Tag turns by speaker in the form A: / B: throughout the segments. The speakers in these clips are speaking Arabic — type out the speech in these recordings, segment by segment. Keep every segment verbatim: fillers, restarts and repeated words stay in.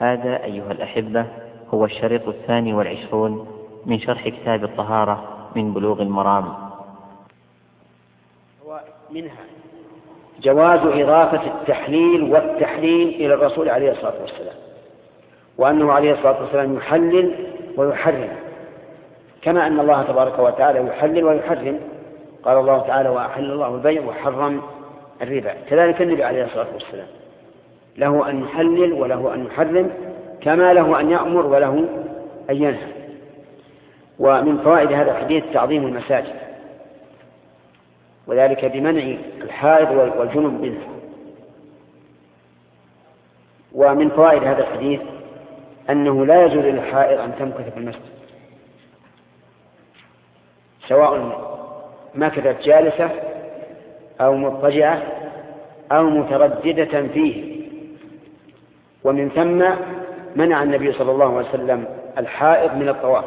A: هذا أيها الأحبة هو الشريط الثاني والعشرون من شرح كتاب الطهارة من بلوغ المرام.
B: ومنها جواز إضافة التحليل والتحريم إلى الرسول عليه الصلاة والسلام، وأنه عليه الصلاة والسلام يحلل ويحرم، كما أن الله تبارك وتعالى يحلل ويحرم. قال الله تعالى: وأحل الله البيع وحرم الربا. كذلك النبي عليه الصلاة والسلام له أن يحلل وله أن يحرم، كما له أن يأمر وله أن ينهى. ومن فوائد هذا الحديث تعظيم المساجد، وذلك بمنع الحائض والجنب منها. ومن فوائد هذا الحديث أنه لا يجوز للحائض أن تمكث في المسجد، سواء مكثت جالسة أو مضطجعة أو مترددة فيه. ومن ثم منع النبي صلى الله عليه وسلم الحائض من الطواف،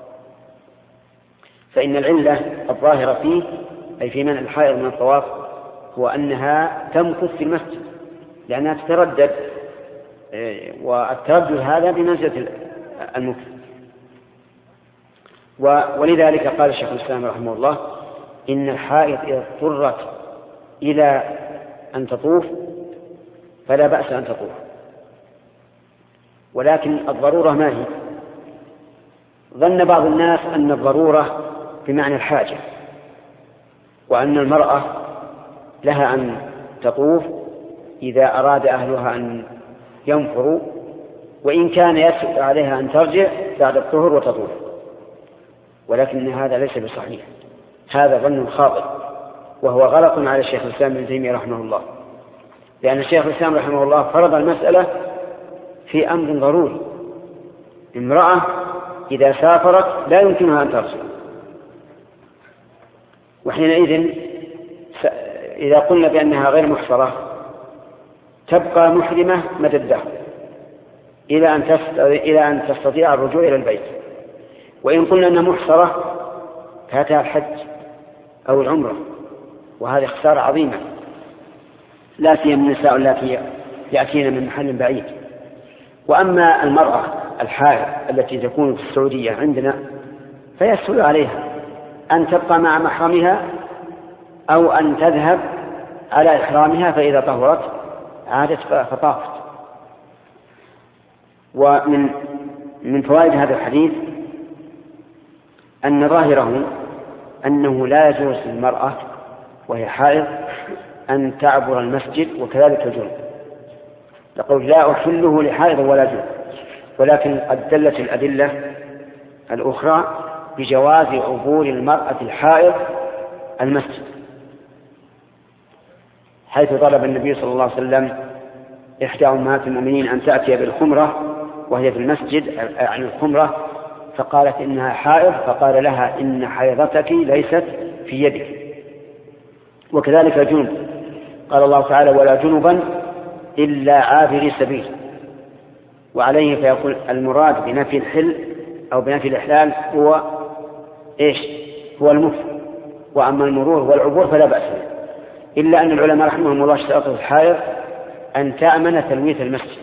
B: فإن العلة الظاهرة فيه أي في منع الحائض من الطواف هو أنها تمكث في المسجد لأنها تتردد، والتردد هذا بمنزلة المكث. ولذلك قال الشيخ الإسلام رحمه الله: إن الحائض إذا اضطرت إلى أن تطوف فلا بأس أن تطوف، ولكن الضرورة ما هي؟ ظن بعض الناس أن الضرورة بمعنى الحاجة، وأن المرأة لها أن تطوف إذا أراد أهلها أن ينفروا، وإن كان يسهل عليها أن ترجع بعد الطهر وتطوف. ولكن هذا ليس بصحيح، هذا ظن خاطئ، وهو غلط على الشيخ الإسلام ابن تيمية رحمه الله، لأن الشيخ الإسلام رحمه الله فرض المسألة في أمر ضروري. امرأة إذا سافرت لا يمكنها أن ترجع، وحينئذ إذا قلنا بأنها غير محصرة تبقى محرمة مدى الدهر إلى أن تستطيع الرجوع إلى البيت. وإن قلنا أنها محصرة فاتها الحج أو العمرة، وهذه خسارة عظيمة، لا سيما النساء التي يأتين من محل بعيد. وأما المرأة الحائض التي تكون في السعودية عندنا فيسهل عليها أن تبقى مع محرمها أو أن تذهب على إحرامها، فإذا طهرت عادت فطافت. ومن من فوائد هذا الحديث أن ظاهره أنه لا يجوز للمرأة وهي حائض أن تعبر المسجد، وكذلك الجنب، لقول لا أحله لحائض ولا جنب. ولكن قد دلت الأدلة الأخرى بجواز عبور المرأة الحائض المسجد، حيث طلب النبي صلى الله عليه وسلم إحدى أمهات المؤمنين أن تأتي بالخمرة وهي في المسجد عن الخمرة، فقالت إنها حائض، فقال لها إن حيضتك ليست في يدك. وكذلك الجنب، قال الله تعالى: ولا جنبا إلا عابري سبيل. وعليه فيقول المراد بنفي الحل أو بنفي الإحلال هو إيش؟ هو المكث. وأما المرور والعبور فلا بأس به، إلا أن العلماء رحمهم الله اشترطوا الحائض أن تأمن تلويث المسجد،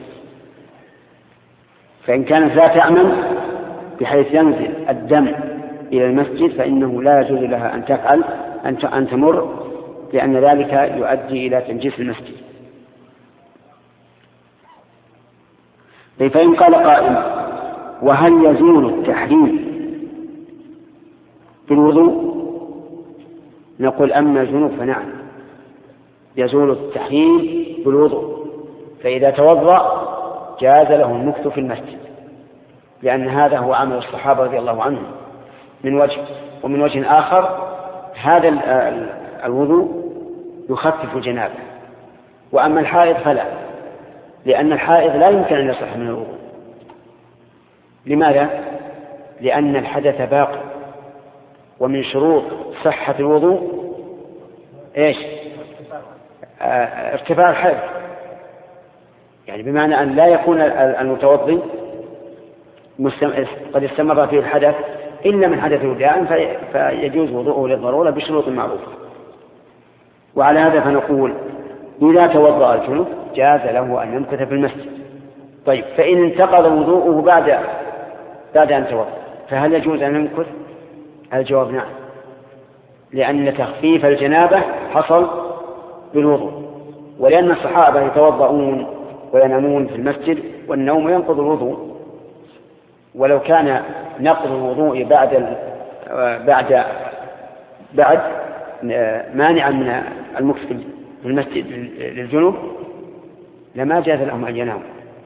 B: فإن كانت لا تأمن بحيث ينزل الدم إلى المسجد فإنه لا يجوز لها أن تفعل أن تمر، لأن ذلك يؤدي إلى تنجيس المسجد. فإن قال قائل: وهل يزول التحريم بالوضوء؟ نقول: أما الجنوب فنعم يزول التحريم بالوضوء، فإذا توضأ جاز له المكث في المسجد، لأن هذا هو عمل الصحابة رضي الله عنهم من وجه. ومن وجه آخر هذا الوضوء يخفف الجنابة. وأما الحائض فلا، لأن الحائض لا يمكن أن يصح من الوضوء. لماذا؟ لأن الحدث باقي، ومن شروط صحة الوضوء إيش؟ ارتفاع الحدث، يعني بمعنى أن لا يكون المتوضي قد استمر فيه الحدث إلا من حدث وداء فيجوز وضوءه للضرورة بشروط معروفة. وعلى هذا فنقول: إذا توضأ الجنوب جاز له أن يمكث في المسجد، طيب فإن انتقض وضوءه بعد بعد أن توضأ فهل يجوز أن يمكث؟ الجواب نعم، لأن تخفيف الجنابة حصل بالوضوء، ولأن الصحابة يتوضؤون وينامون في المسجد والنوم ينقض الوضوء، ولو كان نقض الوضوء بعد بعد بعد مانعا من المكث في المسجد للجنوب لما جاز لهم أن يناموا.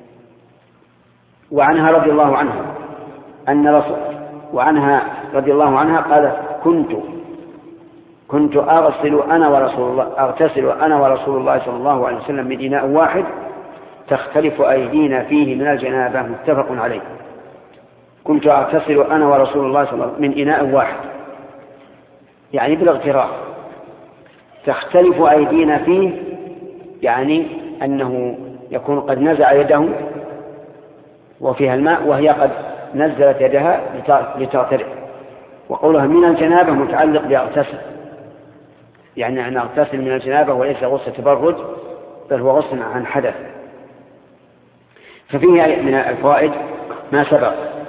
B: وعنها رضي الله عنها أن رسول وعنها رضي الله عنها قالت كنت كنت أغسل أنا ورسول الله أغتسل أنا ورسول الله صلى الله عليه وسلم من إناء واحد تختلف أيدينا فيه من الجنابة، متفق عليه. كنت أغتسل أنا ورسول الله صلى الله عليه وسلم من إناء واحد، يعني بالاغتراف، تختلف أيدينا فيه، يعني أنه يكون قد نزع يده وفيها الماء وهي قد نزلت يدها لتغترف. وقولها من الجنابة متعلق بأغتسل، يعني أن أغتسل من الجنابة وليس غسل تبرج بل هو غسل عن حدث. ففيه من الفوائد ما سبق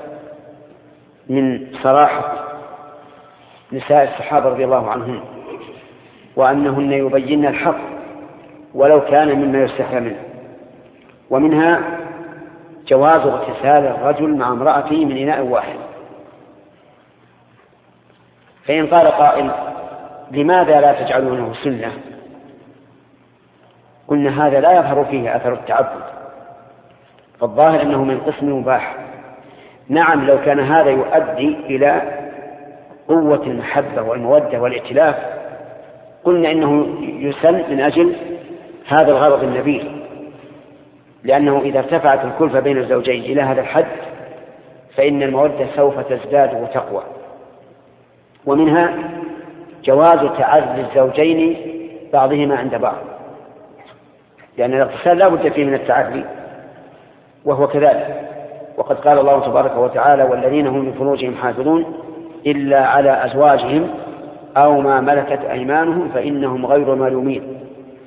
B: من صراحة نساء الصحابة رضي الله عنهم وأنهن يبين الحق ولو كان مما يستحيى منه. ومنها جواز اغتسال الرجل مع امرأته من إناء واحد. فإن قال قائل لماذا لا تجعلونه سنة؟ قلنا هذا لا يظهر فيه أثر التعبد، فالظاهر أنه من قسم مباح. نعم لو كان هذا يؤدي إلى قوة المحبة والمودة والائتلاف قلنا إنه يسن من أجل هذا الغرض النبيل، لأنه إذا ارتفعت الكلفة بين الزوجين إلى هذا الحد فإن المودة سوف تزداد وتقوى. ومنها جواز تعرض الزوجين بعضهما عند بعض، لأن الاغتسال لا بد فيه من التعري وهو كذلك. وقد قال الله تبارك وتعالى والذين هم لفروجهم حافظون إلا على أزواجهم أو ما ملكت أيمانهم فإنهم غير ملومين.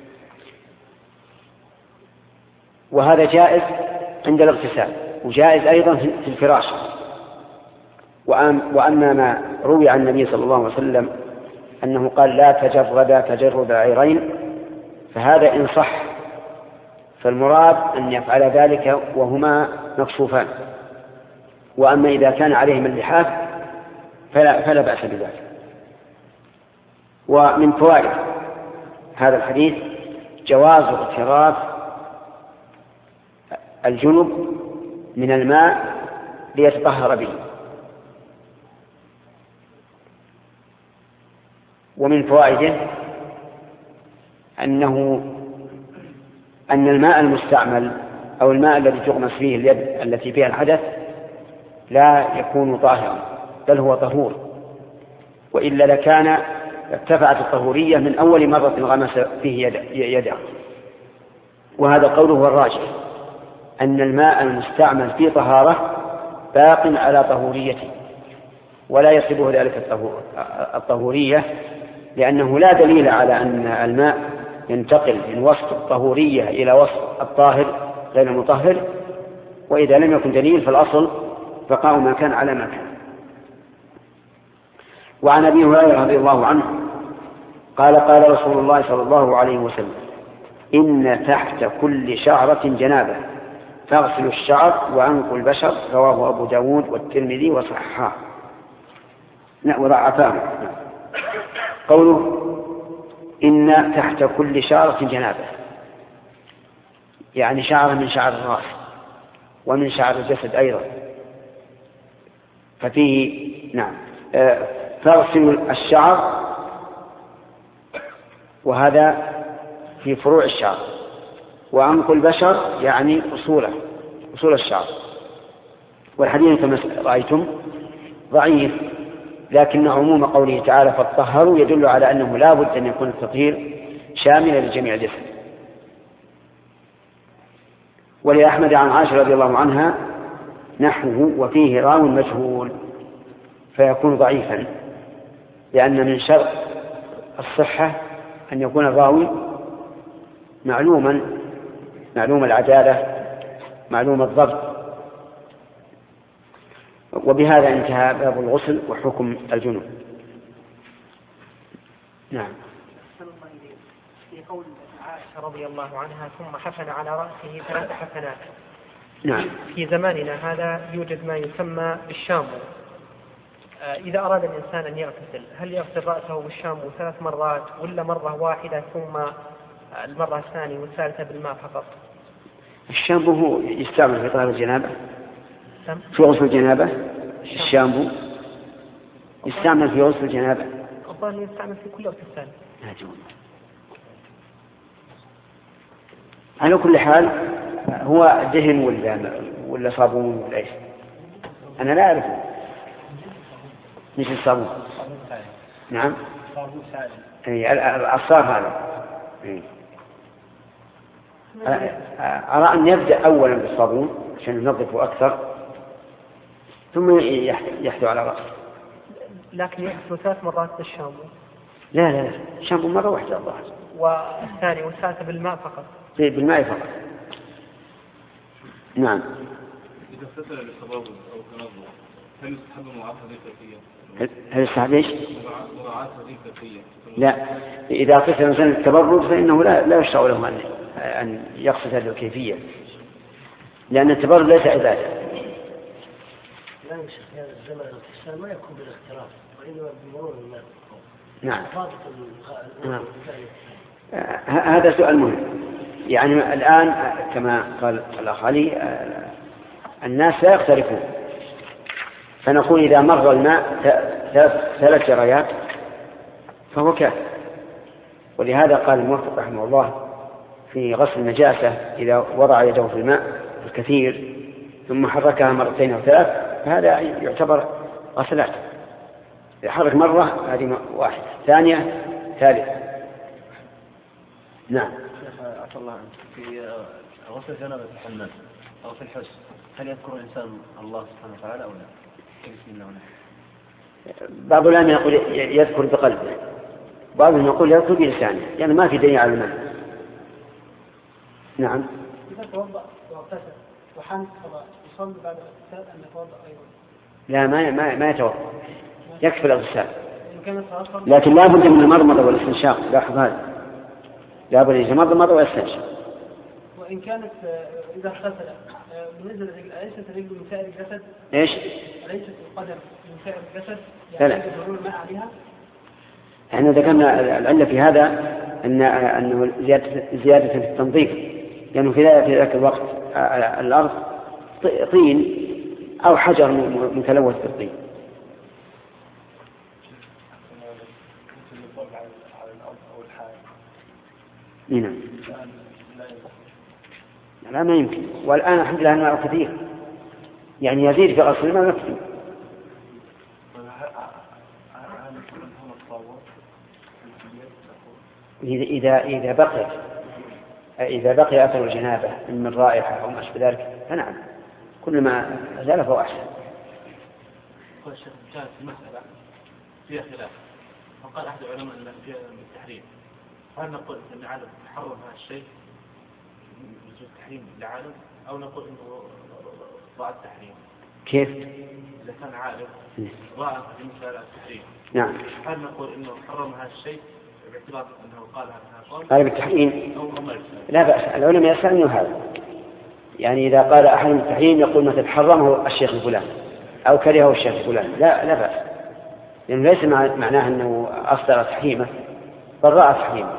B: وهذا جائز عند الاغتسال وجائز أيضا في الفراش. وأما ما روي عن النبي صلى الله عليه وسلم أنه قال لا تجرد تجرد عيرين فهذا إن صح، فالمراد أن يفعل ذلك وهما مكشوفان. وأما إذا كان عليهما اللحاف فلا, فلا بأس بذلك. ومن فوائد هذا الحديث جواز اغتراف الجنب من الماء ليتطهر به. ومن فوائده أنه أن الماء المستعمل أو الماء الذي تغمس فيه اليد التي فيها الحدث لا يكون طاهرا بل هو طهور، وإلا لكان ارتفعت الطهورية من أول مرة غمس فيه يده. وهذا قوله هو الراجح أن الماء المستعمل في طهارة باق على طهوريته ولا يصيبه ذلك الطهورية، لأنه لا دليل على أن الماء ينتقل من وصف الطهورية إلى وصف الطاهر غير المطهر. وإذا لم يكن دليل فالأصل بقاء ما كان على ما كان. وعن أبي هريرة رضي الله عنه قال قال رسول الله صلى الله عليه وسلم إن تحت كل شعرة جنابة فاغسلوا الشعر وأنقوا البشر، رواه أبو داود والترمذي وصححه وضعفاه. قوله إن تحت كل شعرة جنابة يعني شعر من شعر الرأس ومن شعر الجسد أيضا. ففيه نعم فاغسلوا الشعر، وهذا في فروع الشعر، وأنقوا البشر يعني أصوله أصول الشعر. والحديث كما رأيتم ضعيف، لكن عموم قوله تعالى فاطهروا يدل على أنه لا بد أن يكون التطهير شاملا لجميع الجسد. ولأحمد عن عائشة رضي الله عنها نحوه وفيه راو مجهول فيكون ضعيفا، لأن من شرط الصحة أن يكون الراوي معلوما معلوم العدالة معلوم الضبط. وبهذا انتهى باب الغسل وحكم الجنوب. نعم.
C: في قول عائشة رضي الله عنها ثم حفن على رأسه ثلاث حفنات.
B: نعم.
C: في زماننا هذا يوجد ما يسمى بالشامو. إذا أراد الإنسان أن يغتسل هل يغسل رأسه بالشامو ثلاث مرات ولا مرة واحدة ثم المرة الثانية والثالثة بالماء فقط؟
B: الشامبو هو يستعمل في طهارة الجنابة، في غسل الجنابة. الشامبو يستعمل في غسل الجنابة.
C: الظاهر يستعمل في كل اغتسال.
B: على كل حال هو دهن ولا ولا صابون ولا ايش؟ أنا لا أعرف. مش الصابون. نعم. أي العصار هذا. أرى أن يبدأ أولا بالصابون عشان ينظفه أكثر ثم يحثو على رأسه.
C: لكن يحثو ثلاث مرات بالشامبو.
B: لا لا لا الشامبو مرة واحدة الله.
C: والثاني والثالثة بالماء فقط.
B: بالماء فقط. نعم.
D: إذا اغتسل للتبرد أو التنظف هل يستحب مراعاة هذه الكيفية؟
B: هل يستحب ايش؟
D: مراعاة هذه الكيفية.
B: لا، إذا اغتسل الإنسان للتبرد فإنه لا لا يشرع له أن أن يقصد هذه الكيفية، لأن التبرد ليس عبادة.
E: لا يا شيخ، هذا الزمن الاغتسال ما يكون بالاغتراف وإنما بمرور الماء.
B: نعم. نعم. هذا سؤال مهم. يعني الآن كما قال الأخ علي الناس لا يختلفون، فنقول إذا مر الماء ثلاث جريات فهو كافٍ. ولهذا قال الموفق رحمه الله في غسل النجاسة إذا وضع يده في الماء الكثير ثم حركها مرتين أو ثلاث فهذا يعتبر غسلات. يحرك مرة هذه واحدة، ثانية، ثالثة. نعم.
E: عفى الله عنك، في غسل جنابة الحمام أو في الحس هل يذكر الإنسان الله سبحانه وتعالى أو لا؟ بسم الله ونعم.
B: بعض العلماء يقول يذكر بقلبه، بعضهم يقول يذكر بلسانه، يعني ما في دليل على المعنى. نعم.
C: إذا توضأ واغتسل وحمد صلاة يصلي بعد الاغتسال أن يتوضأ أيضا؟
B: لا ما ما ما يتوضأ، يكفي الاغتسال. لكن لا بد من المضمضة والاستنشاق. لاحظ هذا، لا بد من المضمضة والاستنشاق.
C: وإن كانت إذا اغتسل بالنسبة للرجل أليست الرجل من سائر الجسد؟
B: إيش؟
C: أليست القدم من سائر الجسد؟
B: يعني
C: لا. يجرون الماء عليها؟
B: احنا ذكرنا العلة في هذا أن أنه زيادة زيادة في التنظيف، لأنه يعني في ذاك الوقت الأرض طين أو حجر متلوث بالطين. نعم. لا ما يمكن، والآن الحمد لله الماء كثير يعني يزيد في غسل الماء نفسه. إذا إذا بقي إذا بقي أثر الجنابة من رائحة أو ما أشبه ذلك فنعم، كل ما زال فهو أحسن.
D: قال الشيخ كانت المسألة فيها خلاف، فقال أحد العلماء أن فيها التحريم. هل نقول أن العالم حرم هذا الشيء يجوز التحريم للعالم أو نقول أنه ضاع التحريم؟
B: كيف؟
D: إذا كان عالم ضاع في مسألة التحريم.
B: نعم.
D: هل نقول أنه حرم هذا الشيء باعتبار أنه قال هذا
B: قال بالتحريم؟
D: أو أمر؟
B: لا بأس، العلماء يسألون هذا، يعني إذا قال أحد التحريم يقول مثل حرمه الشيخ الفلان أو كرهه الشيخ الفلان، لا لا بأس، لأنه ليس معناه أنه أصدر تحريمه بل رأى تحريمه.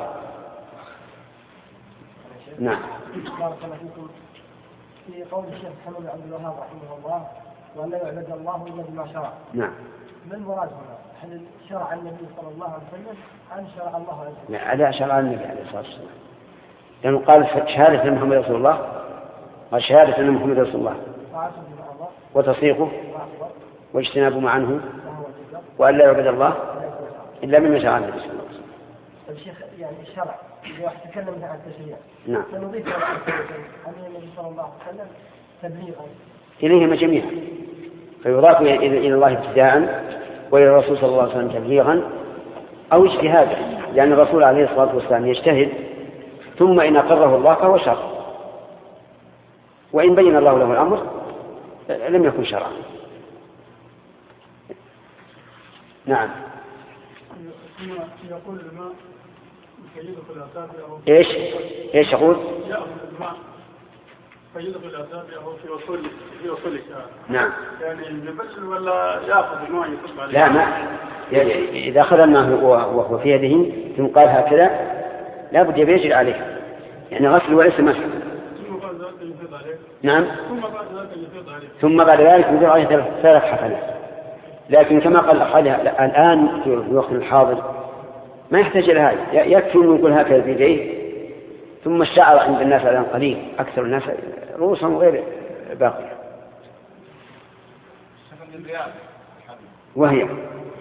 B: نعم.
C: بارك الله فيكم. في قول الشيخ محمد بن عبد الوهاب رحمه الله وأن لا يعبد الله إلا بما شرع.
B: نعم.
C: ما المراد هنا؟ هل شرع النبي صلى الله عليه وسلم أم شرع الله عليه وسلم؟
B: لا لا شرع النبي عليه الصلاة والسلام، لأنه قال شهادة أن محمد رسول الله وشهادة أن محمد رسول الله وتصديقه واجتناب ما عنه وأن لا يعبد الله إلا مما شرع النبي صلى الله عليه وسلم.
C: الشيخ يعني الشرع إذا واحد تكلم عن التشريع
B: نعم
C: فنضيف إلى عن النبي صلى الله عليه وسلم تبليغا
B: إليهما جميعا، فيضاف إلى الله ابتداء وإلى الرسول صلى الله عليه وسلم تبليغا أو اجتهادا، لأن الرسول عليه الصلاة والسلام يجتهد ثم إن أقره الله فهو شرع. وإن بين الله له الأمر لم يكن شرعا. نعم.
F: يقول الماء يقيده في الأصابع
B: إيش إيش يقول؟
F: يأخذ الماء يقيده في الأصابع أو في وصول في وصول الشعر.
B: نعم.
F: يعني يبلل ولا يأخذ الماء يصب عليه؟
B: لا، ما إذا أخذ الماء وهو في يده ثم قال هكذا لا بد يجري عليه، يعني غسل وليس مسح.
F: ثم بعد ذلك يفيض عليه.
B: نعم.
F: ثم بعد ذلك يفيض عليه.
B: ثم بعد ذلك يفيض عليه ثلاث حفنات. لكن كما قال أخذها الآن في الوقت الحاضر ما يحتاج إلى هذا، يكفي أن يقول هكذا بيديه. ثم الشعر عند الناس الآن قليل، أكثر الناس رؤوسهم غير باقية. وهي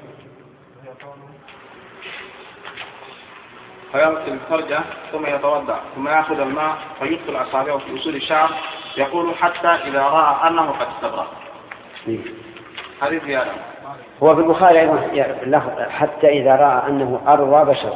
G: فيغسل الفرجة ثم يتوضأ ثم يأخذ الماء فيدخل أصابعه في أصول الشعر، يقول حتى إذا رأى أنه قد استبرأ. حديث هذا
B: هو في البخاري أيضا حتى إذا رأى أنه أروى بشر،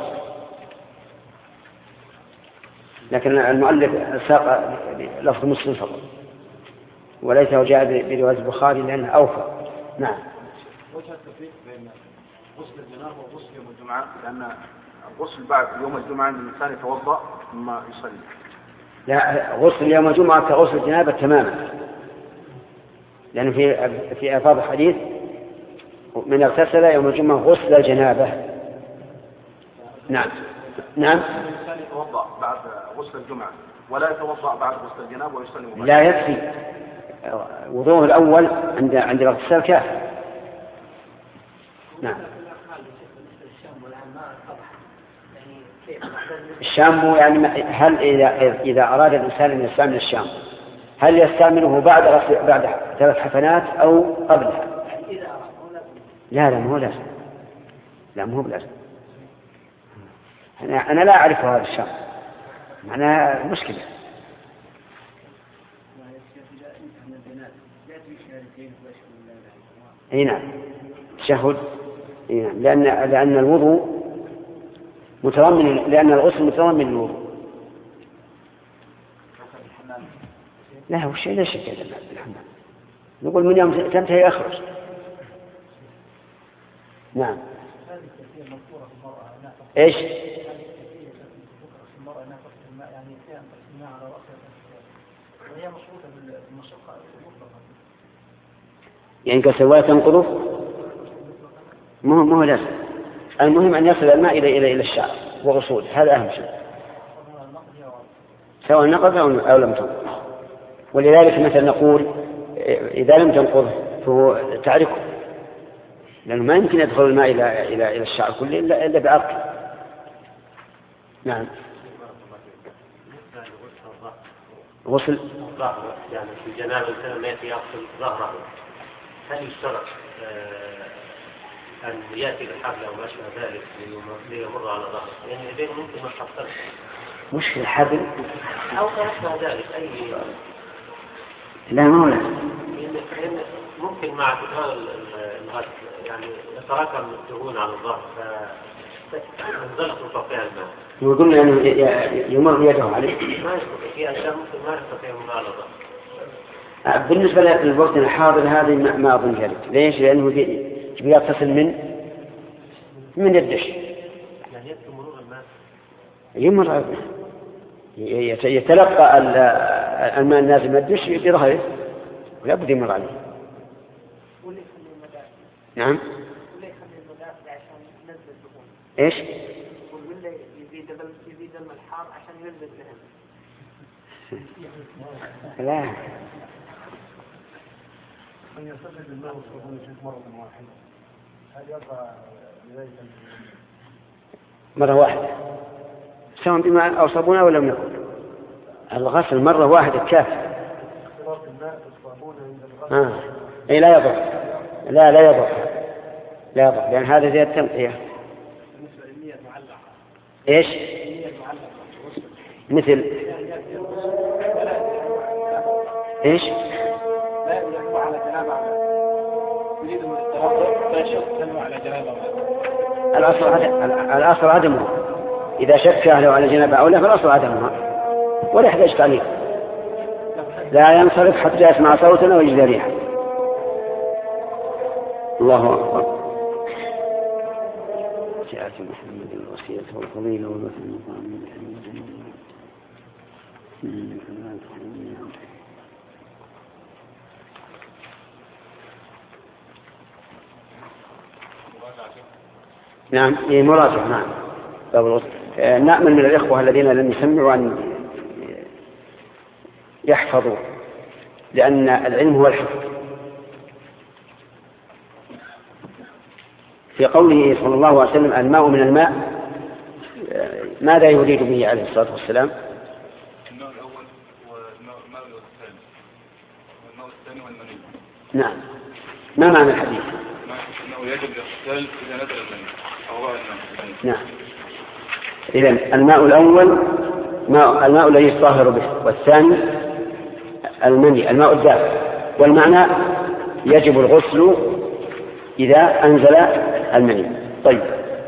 B: لكن المؤلف ساق لفظ مسلم فقط وليس وجاء برواية البخاري لأنه أوفى. نعم.
G: وجه التفريق بين غسل الجنابة وغسل يوم الجمعة، لأن الغسل بعد يوم الجمعة أن الإنسان يتوضأ ثم يصلي.
B: لا، غسل يوم الجمعة كغسل الجنابة تماما، لأنه في في ألفاظ الحديث من اغتسل يوم الجمعة غسل الجنابة. نعم. نعم.
G: الإنسان يتوضأ بعد غسل الجمعة ولا يتوضأ بعد غسل الجنابة ويصلي مباشرة.
B: لا يكفي وضوءه الأول عند عند الاغتسال كافي. نعم. الشامبو يعني هل إذا إذا أراد الإنسان أن يستعمل الشامبو هل يستعمله بعد بعد ثلاث حفنات أو قبلها؟ لا لا مو لازم. لا مو لازم. أنا أنا لا أعرف هذا الشامبو، معناها مشكلة. اي نعم تشهد. اي نعم لان لان الوضوء متضمن، لان الغسل متضمن للوضوء. لا هو شيء لا شك بالحمام، نقول من يوم تنتهي اخرج. نعم. ايش؟ يعني كسواه تنقضه مو مو لازم. المهم أن يصل الماء إلى إلى إلى الشعر وغسوله، هذا أهم شيء سواء نقض أو لم تنقض. ولذلك مثلا نقول إذا لم تنقض فهو تعرفه، لأنه ما يمكن يدخل الماء إلى إلى إلى الشعر كله إلا إلا بعرق. نعم. غسل
H: يعني في الجنابة الإنسان ما يأتي يغسل ظهره، هل يشترط أن يأتي بالحبل أو ما أشبه ذلك ليمر على ظهره؟ يعني إذا ممكن ما تحصلش
B: مش في الحبل
H: أو ما أشبه ذلك أي.
B: لا ما هو لا.
H: ممكن مع تكرار الغسل يعني يتراكم الدهون على الظهر فينزلق من فوقها الماء.
B: وقلنا أنه يمر يده عليه.
H: ما يستطيع في أشياء ممكن ما يستطيع يمر على الظهر.
B: بالنسبة للوقت الحاضر هذه ما أظن ذلك. ليش؟ لأنه يتصل من من الدش.
H: يعني يكفي مرور الماء.
B: يمر يتلقى الماء النازل من الدش بظهره ولا بد يمر عليه. نعم. ايش؟
C: يزيد يزيد الماء الحار عشان ينزل الدهن.
B: لا.
F: من يصلي بالماء والصابون مرة واحدة هل يبقى لذلك
B: مرة واحدة سواء بماء أو صابون أو لم يكن؟ الغسل مرة واحدة كافي.
F: اختلاط الماء والصابون عند الغسل.
B: آه. أي لا يضر. لا لا يضر. لا يضر لأن هذا زي التنقية.
F: بالنسبة للنية معلقة.
B: إيش؟
F: النية معلقة.
B: مثل. إيش؟
F: لا يجب على جنابة يريد من التوضؤ فيشك على جنابة.
B: الأصل عدم الأصل عدمه. إذا شك أهله على جنابة أو لا فالأصل عدمها ولا يحتاج تعليق. لا ينصرف حتى يسمع صوتنا ويجد ريحا. الله أكبر. سعة محمد الوصية والفضيلة والوثن المقام نعم إيه مراجع. نعم نأمل من الإخوة الذين لم يسمعوا أن يحفظوا، لأن العلم هو الحفظ. في قوله صلى الله عليه وسلم الماء من الماء، ماذا يريد به عليه الصلاة والسلام؟
I: الماء الأول والماء الثاني والماء الثاني والمني. نعم.
B: ما معنى الحديث؟
I: أنه يجب الاغتسال إذا نزل المني أو رأى الماء.
B: نعم. إذن الماء الأول ماء الماء الذي يطهر به، والثاني المني الماء الدافئ. والمعنى يجب الغسل إذا أنزل المني. طيب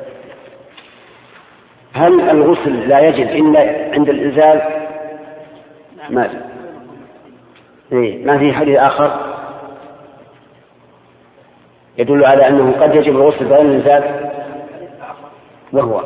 B: هل الغسل لا يجب إلا عند الإنزال؟ ما في إيه ما في حديث آخر يدل على أنه قد يجب الغسل بعد الإنزال، وهو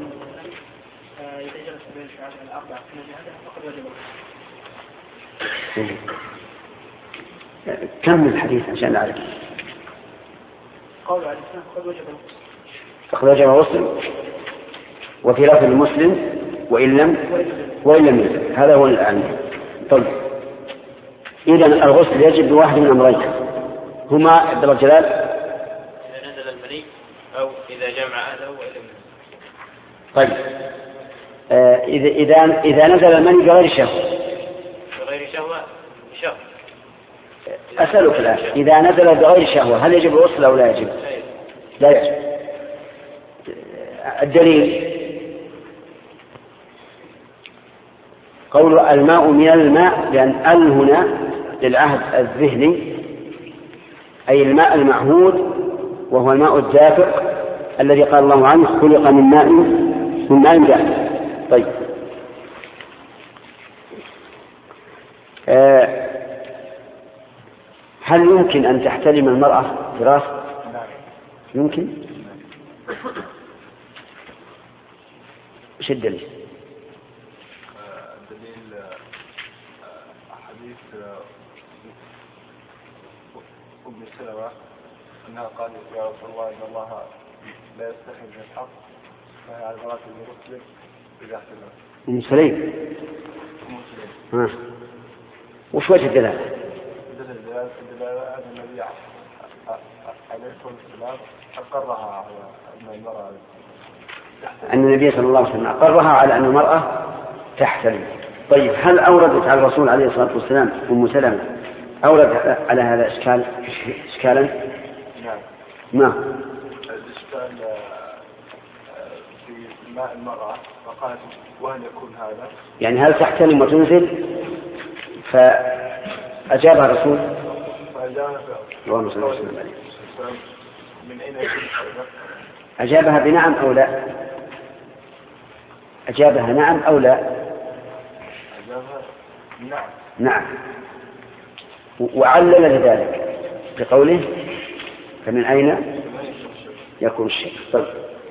B: كم من الحديث عشان نعرف.
C: قول عليه السلام قد وجب الغسل.
B: فقد وجب الغسل، وفي لفظ المسلم وإن لم وإن لم يجب. هذا هو الآن. طيب إذن الغسل يجب بواحد من أمرين هما عبد الله جلال:
H: إذا نزل المني أو إذا جمع أهله وإن لم يجب.
B: طيب آه إذا إذا إذا نزل المني بغير شهوة.
H: بغير شهوة شهوة.
B: أسألك الآن إذا نزل بغير شهوة هل يجب الغسل أو لا يجب؟ لا يجب. الدليل قول الماء من الماء، لأن ال هنا للعهد الذهني، أي الماء المعهود وهو الماء الدافئ الذي قال الله عنه خلق من ماء من ماء دافئ. طيب آه هل يمكن أن تحتلم المرأة دراسة؟ يمكن. ايش الدليل؟
I: الدليل حديث أم سلمة أنها قالت يا رسول الله إن الله لا يستحي من الحق، فهي على مراتب المسلم إذا احتلم.
B: أم سليم. ها وش وجه الدلالة؟
I: الدلالة أن النبي عليه الصلاة والسلام أقرها على أن المرأة
B: أن النبي صلى الله عليه وسلم أقرها على أن المرأة تحتلم. طيب هل أوردت على الرسول عليه الصلاة والسلام أم سلمة أورد على هذا إشكال إشكالا؟
I: نعم.
B: ما
I: الإشكال في ماء المرأة، فقالت وهل يكون هذا؟
B: يعني هل تحتلم وتنزل؟ فأجابها الرسول
I: فأجابها
B: اللهم صل وسلم عليه.
I: من أين يكون هذا؟
B: أجابها بنعم أو لا؟ أجابها نعم أو لا؟
I: أجابها نعم.
B: نعم. وعلل لذلك بقوله فمن أين يكون الشيء. طيب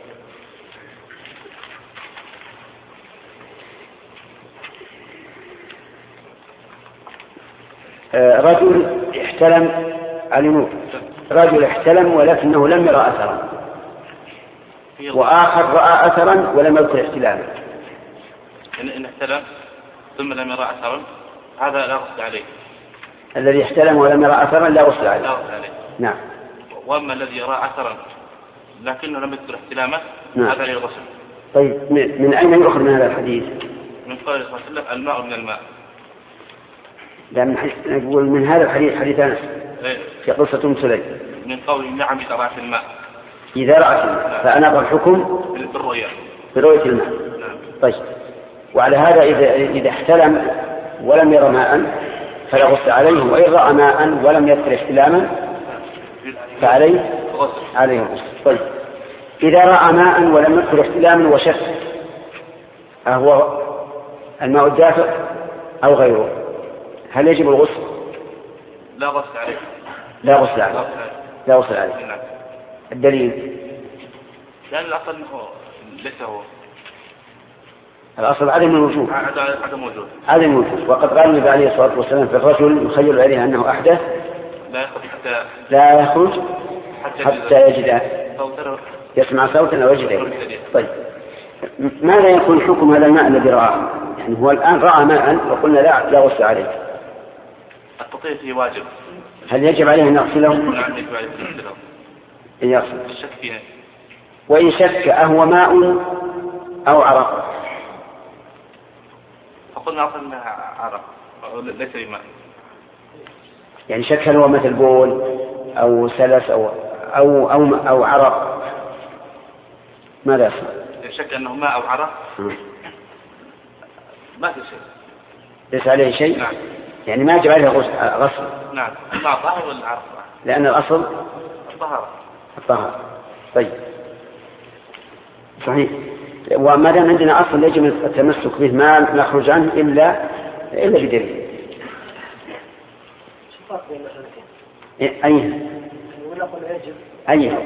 B: آه رجل احتلم علموه رجل احتلم ولكنه لم يرى أثرا، وآخر رأى أثرا ولم يذكر احتلاما.
G: إن احتلم ثم لم يرى أثرا هذا لا غسل عليه.
B: الذي احتلم ولم يرى أثرا لا غسل عليه.
G: لا غسل عليه.
B: نعم.
G: وأما الذي يرى أثرا لكنه لم يذكر احتلاما
B: نعم.
G: هذا عليه الغسل.
B: طيب من أين يؤخذ من هذا الحديث؟
G: من قول صلى الله عليه وسلم الماء من الماء.
B: لأن نقول من هذا الحديث حديث أنس في قصة أم سليم
G: من قول نعم إذا رأت الماء.
B: إذا رأت الماء فأنا الحكم
G: بالرؤية
B: برؤية الماء.
G: نعم.
B: طيب وعلى هذا إذا إذا احتلم ولم يرى ماء فلا غسل عليه، وإن رأى ماء ولم يذكر احتلاما فعليه عليه الغسل. طيب إذا رأى ماء ولم يذكر احتلاما وشك أهو الماء الدافئ أو غيره هل يجب الغسل؟
G: لا غسل عليه.
B: لا غسل عليه. لا غسل عليه. الدليل؟
G: لأن الأصل أنه ليس هو.
B: الأصل عدم الوجوب.
G: عدم وجود.
B: عدم الوجوب. وقد قال النبي عليه الصلاة والسلام في الرجل يخيل عليه أنه أحدث
G: لا يخرج حتى
B: لا يخرج حتى يجد يسمع صوتا أو يجد. طيب ماذا يكون حكم هذا الماء الذي رآه؟ يعني هو الآن رأى ماء وقلنا لا لا غسل عليه.
G: التطهير فيه واجب.
B: هل يجب عليه أن يغسله؟
G: نعم يجب عليه أن يغسله.
B: أن يغسل.
G: الشك فيه.
B: وإن شك أهو ماء أو عرق؟
G: فقلنا أصلا أنها عرق ليس بماء.
B: يعني شك هل هو مثل بول أو سلس أو أو أو, أو عرق؟ ماذا يصنع؟
G: شك أنه ماء أو عرق ما في شيء.
B: ليس عليه شيء؟
G: نعم.
B: يعني ما يجب عليه غسل.
G: نعم. لا طاهر ولا عرق.
B: لأن الأصل
G: الطهارة.
B: الطهارة. طيب صحيح. وما دام عندنا أصل يجب التمسك به ما نخرج عنه إلا إلا بدليل. أيها أيها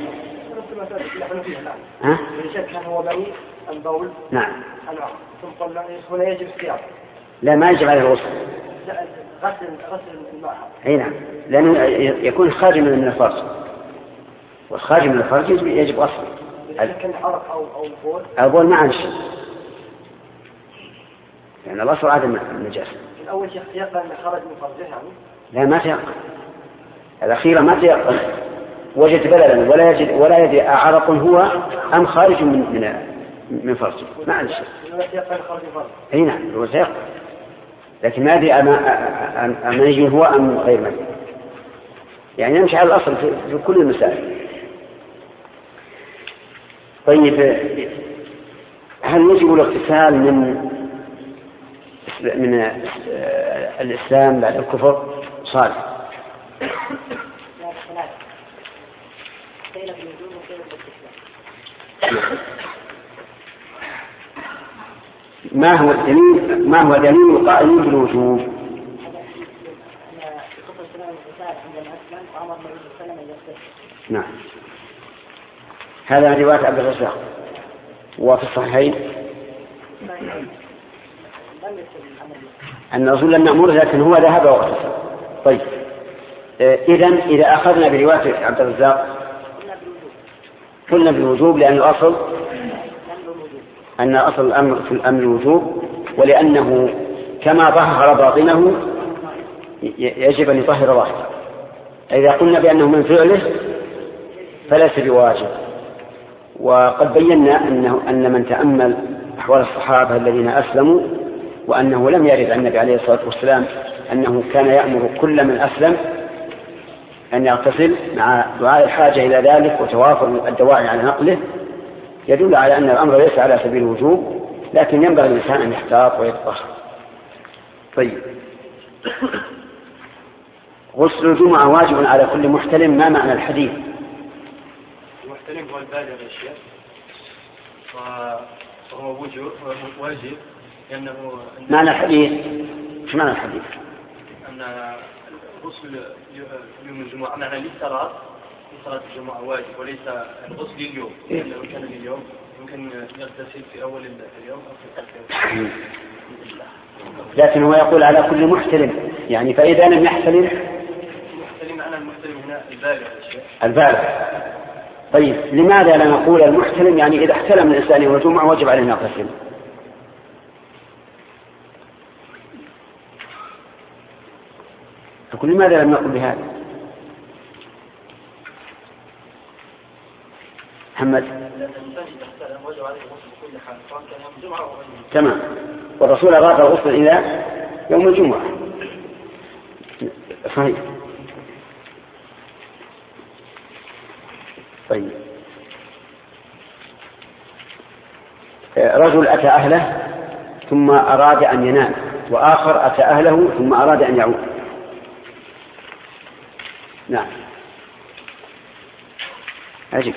B: ها؟
J: هل هو بعيد البول؟
B: نعم.
J: ثم قلنا هنا يجب الصيام.
B: لا ما يجب عليه الغسل.
J: غسل غسل الماء.
B: أي نعم لأنه يكون خارج من الفرج والخارج من الفرج يجب غسله.
J: إذا كان عرق أو أو بول.
B: البول ما عنده شيء. يعني الأصل عدم النجاسة.
J: الأول شيء يقن أن خرج من فرجه يعني.
B: لا ما تيقن. الأخيرة ما تيقن. وجد بللا ولا يجد ولا يدري عرق هو أم خارج من من من فرجه ما عنده شيء. أي نعم هو سيقن لكن ما أدري أما مني هو أم غير مني. يعني نمشي على الأصل في, في كل المسائل. طيب هل يجب الاغتسال من من الإسلام بعد الكفر؟ صالح. ما هو الدليل ما هو دليل قائل بالوجوب؟ نعم هذا رواية عبد الرزاق وفي الصحيحين أن الرسول لم يأمره لكن هو ذهب واغتسل. طيب إذن إذا أخذنا برواية عبد الرزاق قلنا بالوجوب لأن الأصل أن أصل الأمر في الأمر الوجوب ولأنه كما ظهر باطنه يجب أن يطهر ظاهره. إذا قلنا بأنه من فعله فليس بواجب. وقد بينا أنه أن من تأمل أحوال الصحابة الذين أسلموا وأنه لم يرد عن النبي عليه الصلاة والسلام أنه كان يأمر كل من أسلم أن يغتسل مع دعاء الحاجة إلى ذلك وتوافر الدواعي على نقله يدل على أن الأمر ليس على سبيل الوجوب لكن ينبغي الإنسان أن يحتاط ويتطهر. طيب غسل الجمعة واجب على كل محتلم. ما معنى الحديث؟
K: المحتلم هو البالغ يا شيخ وهو واجب لأنه
B: معنى الحديث ايش معنى الحديث؟
K: أن غسل يوم الجمعة معنى للصلاة صلاة الجمعة واجب وليس الغسل اليوم لأنه كان اليوم يمكن يغتسل في أول اليوم أو في آخر اليوم.
B: لكن هو يقول على كل محتلم يعني فإذا لم يحتلم
K: المحتلم معنى المحتلم هنا البالغ
B: البالغ. طيب لماذا لا نقول المحتلم يعني إذا احتلم الإنسان يوم الجمعة واجب عليه أن يغتسل؟ فكل لماذا لم نقل بهذا؟ محمد تمام. والرسول أضاف الغسل إلى يوم الجمعة صحيح. طيب رجل أتى أهله ثم أراد أن ينام وآخر أتى أهله ثم أراد أن يعود. نعم أجب.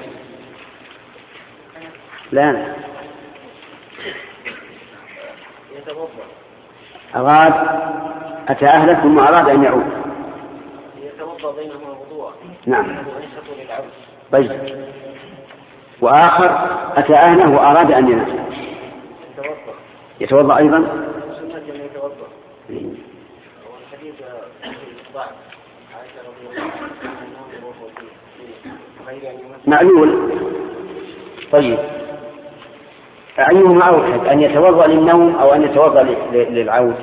B: لا أراد أتى أهله ثم أراد أن يعود.
J: يتوضأ بينهما وضوءا.
B: نعم.
J: وليس للعود.
B: طيب. وآخر أتى أهله وأراد أن ينام.
J: يتوضأ.
B: يتوضأ أيضا.
J: سنة أن يتوضأ. والحديث ضعف عائشة رضي الله عنها
B: معلول. طيب أيهما أوحد، أن يتوضأ للنوم أو أن يتوضأ للعود؟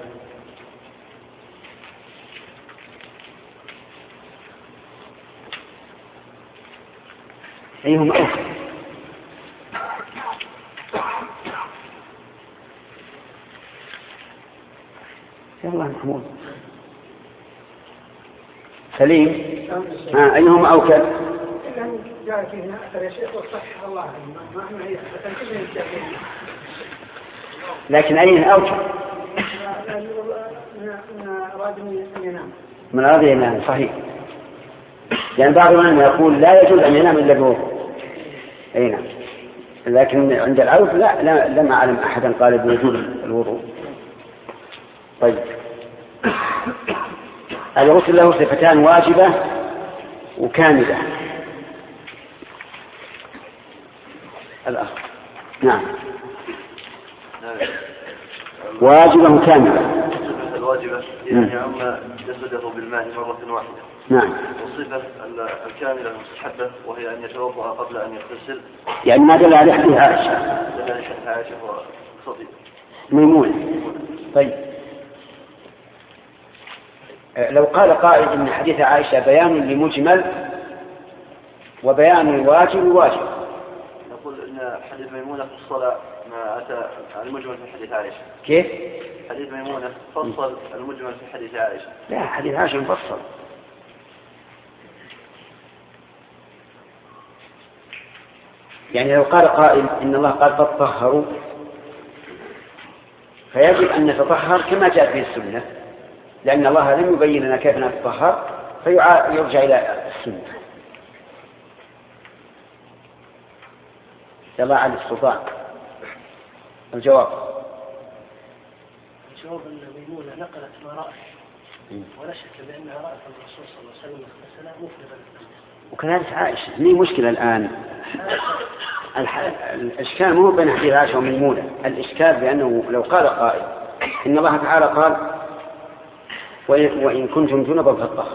B: أيهما أوحد؟ يا الله محمود سليم. آه. أيهما أوكد؟
J: جاء فينا أثر يا شيخ والصح الله ما احنا هي
B: لكن أين أوكد؟
J: من أراد أن ينام.
B: من أراد أن ينام صحيح. يعني بعض العلماء يقول لا يجوز أن ينام إلا بوضوء. أي نعم. لكن عند العود لا, لا لم أعلم أحدا قال بوجوب الوضوء. طيب الغسل له صفتان واجبة وكاملة. الأخ نعم. واجبة وكاملة.
E: الواجبة يعني عم جسده بالماء مرة واحدة.
B: نعم.
E: والصفة الكاملة المستحبة وهي أن يتوضأ قبل أن يغتسل.
B: يعني ما دل عليه حديث عائشة.
E: دل عليه حديث عائشة وخطيب.
B: ميمونة. طيب لو قال قائل إن حديث عائشة بيان لمجمل وبيان الواجب واجب.
E: نقول إن حديث ميمونة فصل ما أتى المجمل في حديث عائشة.
B: كيف؟
E: حديث ميمونة فصل المجمل في حديث عائشة.
B: لا حديث عائشة مفصل. يعني لو قال قائل إن الله قال تطهروا فيجب أن نتطهر كما جاء في السنة، لأن الله لم يبين لنا كيف نتطهر فيرجع إلى السنة. يلا على السلطان الجواب.
J: الجواب أن ميمونة نقلت ما رأت ولا شك بأنها رأت الرسول صلى الله عليه وسلم اغتسل مفرغا.
B: وكذلك عائشة. ليه مشكلة الآن؟ الإشكال مو بين حديث عائشة وميمونة، الإشكال بأنه لو قال قائل إن الله تعالى قال وإن كنتم جنبا فاطهروا،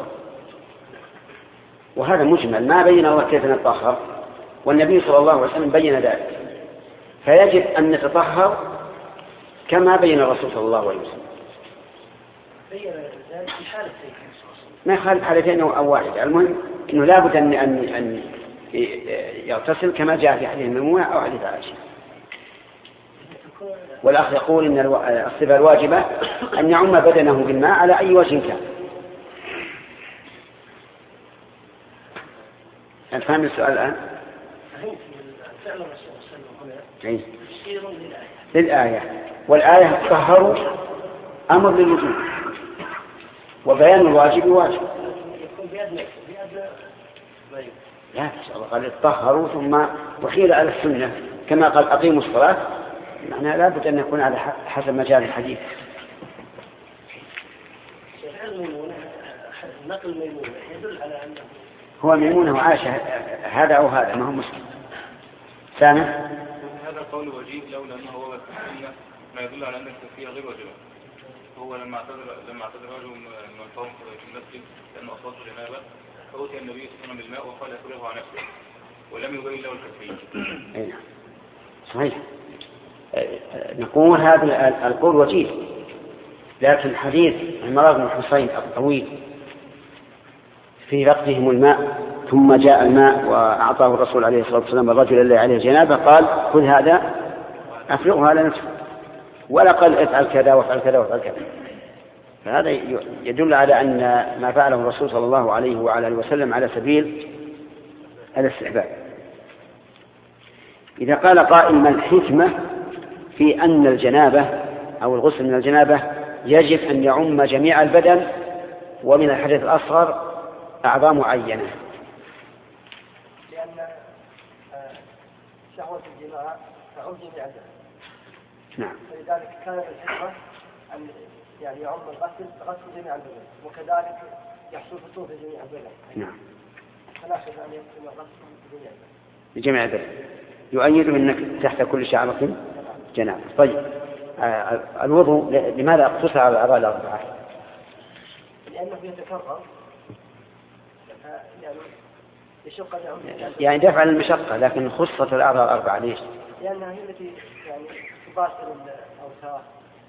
B: وهذا مجمل ما بين الله كيف نتطهر، والنبي صلى الله عليه وسلم بين ذلك، فيجب أن نتطهر كما بين الرسول صلى الله عليه وسلم.
J: بين ذلك في حالتين
B: ما يخالف حالتين أو واحدة، المهم أنه لا بد أن أن أن يغتسل كما جاء في حديث ميمونة أو حديث عائشة. والأخ يقول إن الصفة الواجبة أن يعم بدنه بالماء على أي وجه كان. أنت فاهم السؤال الآن؟
J: فهمت فعل الرسول صلى الله عليه وسلم هنا تفسير للآية.
B: للآية، والآية تطهروا أمر للوجوب وبيان الواجب واجب.
J: يكون بيدنا بيدنا طيب.
B: لا إن شاء الله قال تطهروا ثم وحيل على السنة كما قال أقيموا الصلاة، معناها لا بد أن يكون على حسب مجال الحديث.
J: نقل ميمونة يدل على أنه
B: هو ميمونة وعائشة هذا أو هذا ما هو مسلم. سامع؟
L: هذا قول وجيه لولا أنه هو السنة ما يدل على أن التسفية غير واجبة. هو لما اعتذر لما اعتذر رجل من القوم في المسجد لأنه أصابه جنابة فأتي النبي صلى الله عليه وسلم بالماء وقال أفرغه عن نفسه ولم يبين له التسفية.
B: أي نعم صحيح. نقول هذا القول وجيه، لكن حديث عمران بن حسين الطويل في وقتهم الماء ثم جاء الماء وأعطاه الرسول عليه الصلاة والسلام الرجل الذي عليه جنابه قال خذ هذا أفرغه على نفسه، ولا قال افعل كذا وافعل كذا وافعل كذا. فهذا يدل على أن ما فعله الرسول صلى الله عليه وعلى اله وسلم على سبيل الاستحباب. إذا قال قائل ما الحكمة في أن الجنابة أو الغسل من الجنابة يجب أن يعم جميع البدن ومن الحدث الأصغر أعضاء معينة؟
J: لأن شهوة الجماع تعود بعدها.
B: نعم.
J: فلذلك كان الحكمة أن يعني يعم الغسل غسل جميع البدن، وكذلك يحصل فطور في جميع البدن.
B: نعم.
J: فلا شك أن يكون الغسل بجميع البدن.
B: بجميع البدن. يؤيد أنك تحت كل شعرة جنابة. طيب آه الوضوء لماذا اقتصر على الأعضاء الأربعة؟
J: لأنه يتكرر يعني يشق
B: يعني دفع المشقة، لكن خصت الأعضاء الأربعة ليش؟
J: لأنها هي التي يعني تباشر الأوساخ.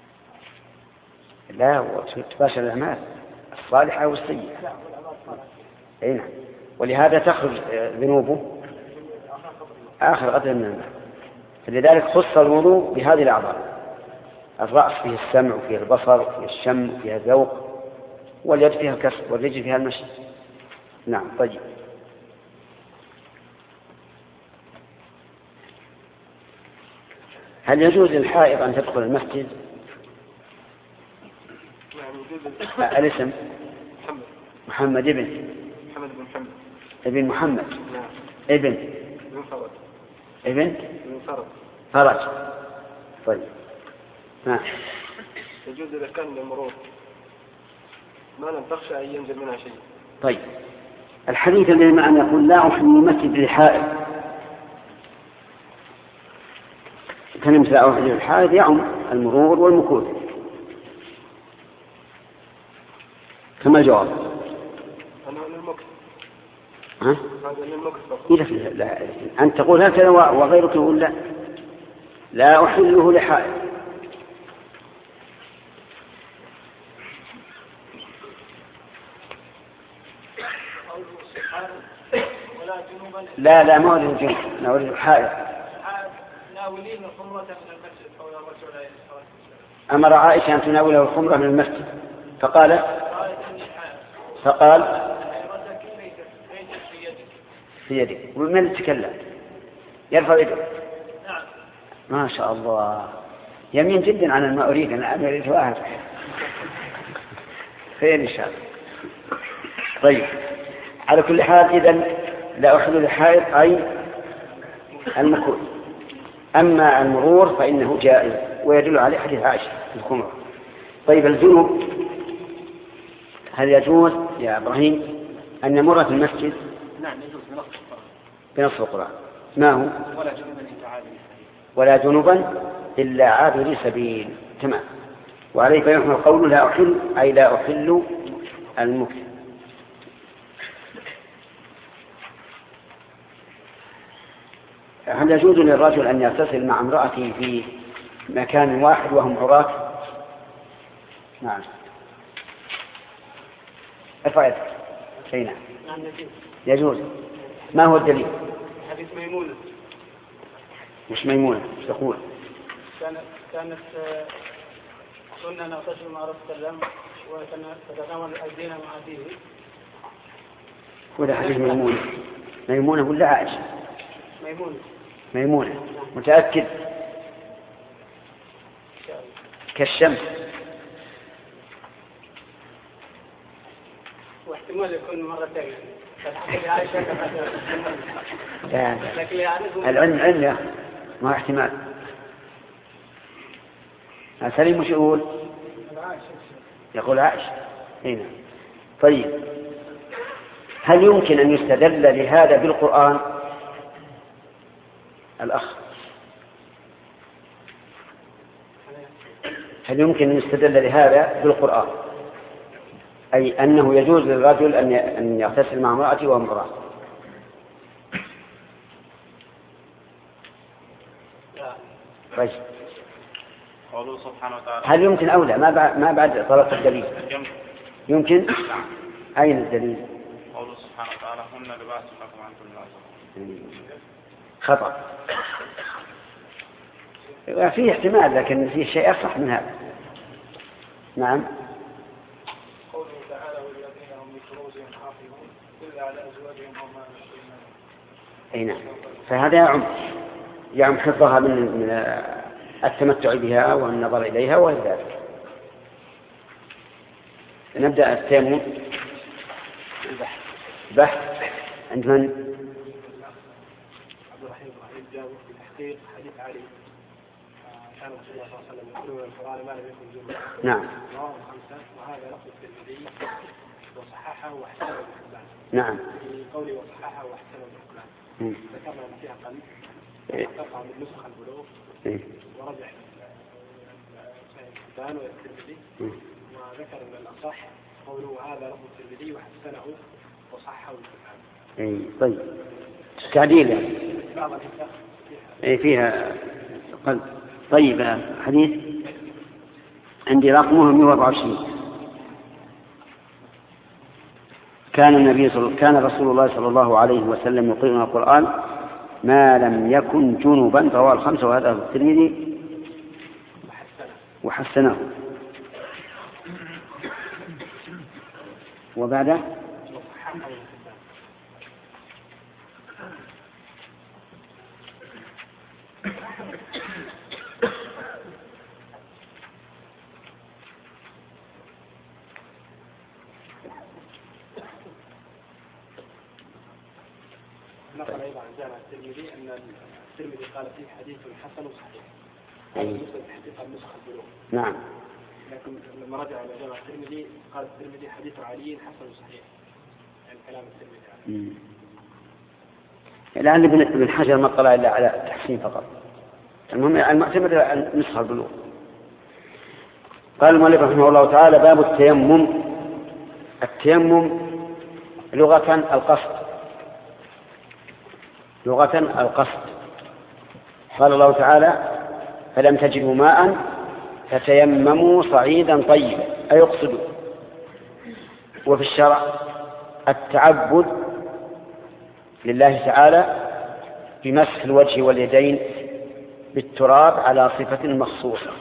B: لا تباشر الأعمال الصالحة والسيئة.
J: نعم والأعمال الصالحة.
B: أي نعم. ولهذا تخرج ذنوبه آخر قدر من الماء. فلذلك خص الوضوء بهذه الأعضاء. الرأس فيه السمع وفيه البصر وفيه الشم وفيه الذوق، واليد فيها الكسب والرجل فيها المشي. نعم. طيب هل يجوز للحائض أن تدخل المسجد؟ الاسم
I: محمد
B: محمد ابن
I: محمد بن محمد
B: ابن محمد.
I: نعم.
B: ابن
I: بن فرج
B: ابن
I: بن فرج
B: فرج. طيب نعم.
I: يجوز إذا كان للمرور ما لم تخشى أن ينزل منها شيء.
B: طيب الحديث الذي أن يقول لا أحل المسجد للحائض، كلمة لا أحل للحائض يعم المرور والمكوث، كما الجواب؟
I: أنا للمكث.
B: ها؟
I: هذا للمكث فقط.
B: إذا لا أنت تقول هكذا وغيرك يقول لا لا أحله لحائض. لا لا ما أريد الجنة، أنا أريد الحائض.
F: ناولين الخمرة من المسجد حول الرسول عليه الصلاة والسلام.
B: أمر عائشة أن تناوله الخمرة من المسجد فقالت فقال في يدك. ومن اللي تكلم؟ يرفع يده.
F: نعم.
B: ما شاء الله يمين جدا عن ما أريد، أنا أريد واحد خير إن شاء الله. طيب على كل حال إذن لا أحل للحائض أي المكوث. أما المرور فإنه جائز ويدل عليه حديث عائشة في الخمرة. طيب الجنوب هل يجوز يا إبراهيم أن نمر في المسجد؟
K: نعم يجوز بنص القرآن.
B: بنص القرآن. ما هو؟
K: ولا جنوبا إلا عابر
B: ولا جنوبا إلا عابر سبيل. تمام. وعليه فيحمل القول لا أحل أي لا أحل المكث. هل يجوز للرجل أن يغتسل مع امرأته في مكان واحد وهم عراة؟ نعم. ارفع يدك. أي نعم. يجوز. ما هو الدليل؟
F: حديث ميمونة.
B: مش ميمونة تقول
F: كانت كانت كنا نغتسل مع رسول الله وتتناول أيدينا مع أيديه.
B: ولا حديث ميمونة. ميمونة ولا عائشة؟
F: ميمونة.
B: ميمونة. متأكد؟ كالشمس.
F: واحتمال يكون مرتين. عائشة
B: العلم علم ما احتمال. سليم وش يقول؟ يقول عائشة. هنا. طيب هل يمكن أن يستدل لهذا بالقرآن؟ الأخ هل يمكن أن يستدل لهذا بالقرآن، أي أنه يجوز للرجل أن يغتسل مع امرأته وامرأة؟ طيب
G: قوله سبحانه وتعالى
B: هل يمكن أو لا؟ ما بعد ما بعد طلب الدليل. يمكن. أين الدليل؟
G: قوله سبحانه وتعالى هن لباس لكم وأنتم لباس.
B: خطأ. فيه احتمال لكن فيه شيء أصح من هذا. نعم.
F: قوله تعالى والذين هم لفروجهم حافظون إلا على أزواجهم أو ما ملكت.
B: أي نعم. فهذا يعم يعم حفظها من من التمتع بها والنظر إليها وغير ذلك. نبدأ التيمم. بحث عند من؟
F: عبد الرحيم إبراهيم جاوب في تحقيق حديث علي
J: كان رسول الله صلى الله عليه وسلم يقول من القرآن ما لم يكن جنبا.
B: نعم.
J: رواه الخمسة وهذا لفظ الترمذي وصححه واحسنه ابن حبان.
B: نعم.
J: في قوله وصححه واحسنه ابن حبان ذكرنا أن فيها قلب تقع من نسخ البلوغ ورجح حبان والترمذي وذكر أن الأصح قوله هذا لفظ الترمذي وحسنه وصححه ابن حبان.
B: اي طيب تعديل يعني.
J: بعض النسخ
B: اي فيها قلب. طيب حديث عندي رقمه مئة وأربعة وعشرين. كان النبي صل... كان رسول الله صلى الله عليه وسلم يقرأنا القرآن ما لم يكن جنبا، رواه الخمسة وهذا الترمذي وحسنه. وبعده
J: نقل أيضا عن جامع الترمذي أن الترمذي قال فيه حديث حسن صحيح. هذا مسلم تحقيق النسخ البلوغ.
B: نعم.
J: لكن لما رجع إلى جامع الترمذي قال الترمذي حديث علي حسن صحيح. يعني كلام الترمذي.
B: لعل ابن حجر ما اطلع إلا على التحسين فقط. المهم المعتمد على نسخ البلوغ. قال المؤلف رحمه الله تعالى باب التيمم. التيمم لغة القصد. لغة القصد. قال الله تعالى فلم تجدوا ماء فتيمموا صعيدا طيبا أي يقصدوا. وفي الشرع التعبد لله تعالى بمسح الوجه واليدين بالتراب على صفة مخصوصة،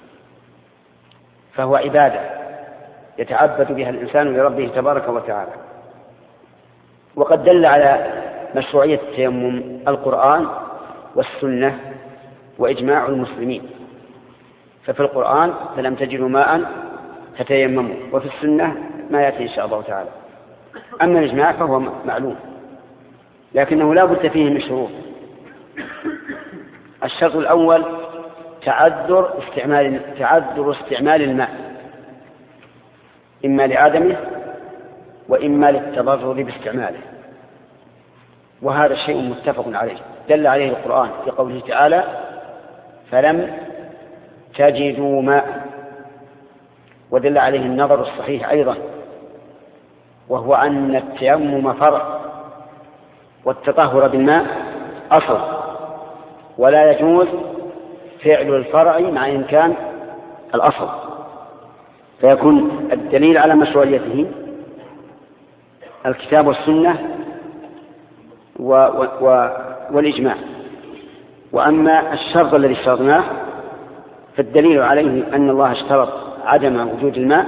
B: فهو عبادة يتعبد بها الإنسان لربه تبارك وتعالى. وقد دل على مشروعية التيمم القرآن والسنة وإجماع المسلمين. ففي القرآن فلم تجدوا ماء فتيمموا، وفي السنة ما يأتي إن شاء الله تعالى. أما الإجماع فهو معلوم لكنه لا بد فيه من شروط. الشرط الأول تعذر استعمال تعذر استعمال الماء إما لعدمه وإما للتضرر باستعماله، وهذا شيء متفق عليه دل عليه القرآن في قوله تعالى فلم تجدوا ماء، ودل عليه النظر الصحيح أيضا وهو أن التيمم فرع والتطهر بالماء أصل، ولا يجوز فعل الفرع مع إمكان الأصل، فيكون الدليل على مشروعيته الكتاب والسنة و و والإجماع. وأما الشرط الذي اشترطناه فالدليل عليه أن الله اشترط عدم وجود الماء،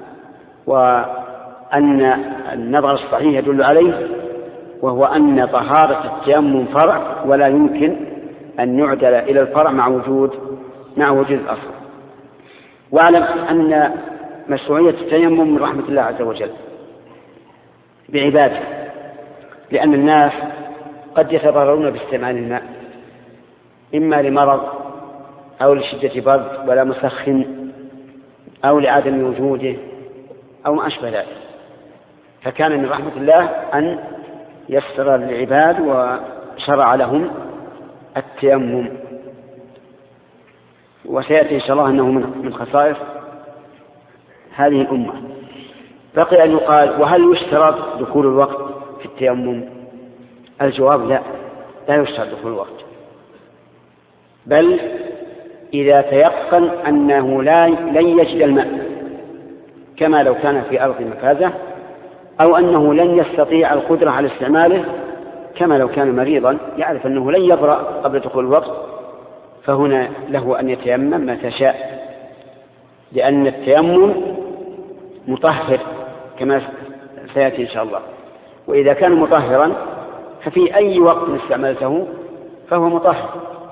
B: وأن النظر الصحيح يدل عليه، وهو أن طهارة التيمم فرع ولا يمكن أن يعدل إلى الفرع مع وجود مع وجود الأصل. واعلم أن مشروعية التيمم من رحمة الله عز وجل بعباده، لأن الناس قد يتضررون باستعمال الماء إما لمرض أو لشدة برد ولا مسخن أو لعدم وجوده أو ما أشبه ذلك، فكان من رحمة الله أن يسر للعباد وشرع لهم التيمم. وسيأتي إن شاء الله أنه من خصائص هذه الأمة. بقي أن يقال وهل يشترط دخول الوقت في التيمم؟ الجواب لا، لا يشترط دخول الوقت، بل إذا تيقن أنه لا لن يجد الماء كما لو كان في أرض مفازة، أو أنه لن يستطيع القدرة على استعماله كما لو كان مريضا يعرف أنه لن يبرأ قبل دخول الوقت، فهنا له أن يتيمم متى شاء، لأن التيمم مطهر كما سيأتي إن شاء الله. وإذا كان مطهرا ففي أي وقت استعملته فهو مطهر.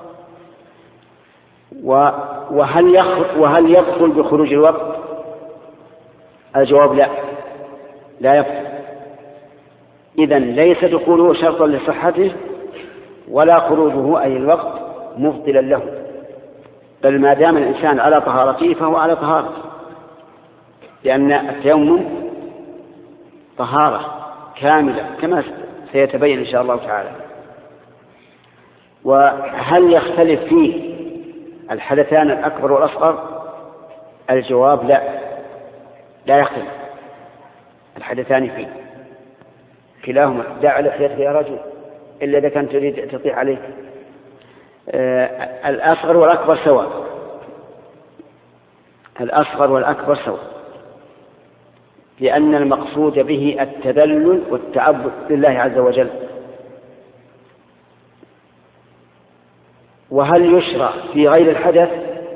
B: وهل وهل يدخل بخروج الوقت؟ الجواب لا، لا يدخل. إذن ليس دخوله شرطا لصحته ولا خروجه أي الوقت مبطلا له، بل ما دام الإنسان على طهارته فهو على طهارته، لأن التيمم طهارة كاملة كما سيتبين إن شاء الله تعالى. وهل يختلف فيه الحدثان الأكبر والأصغر؟ الجواب لا، لا يختلف الحدثان فيه، كلاهما دع لحيتك يا رجل إلا إذا كنت تريد تطيع عليك. آه الأصغر والأكبر سواء، الأصغر والأكبر سواء، لأن المقصود به التذلل والتعبد لله عز وجل. وهل يشرع في غير الحدث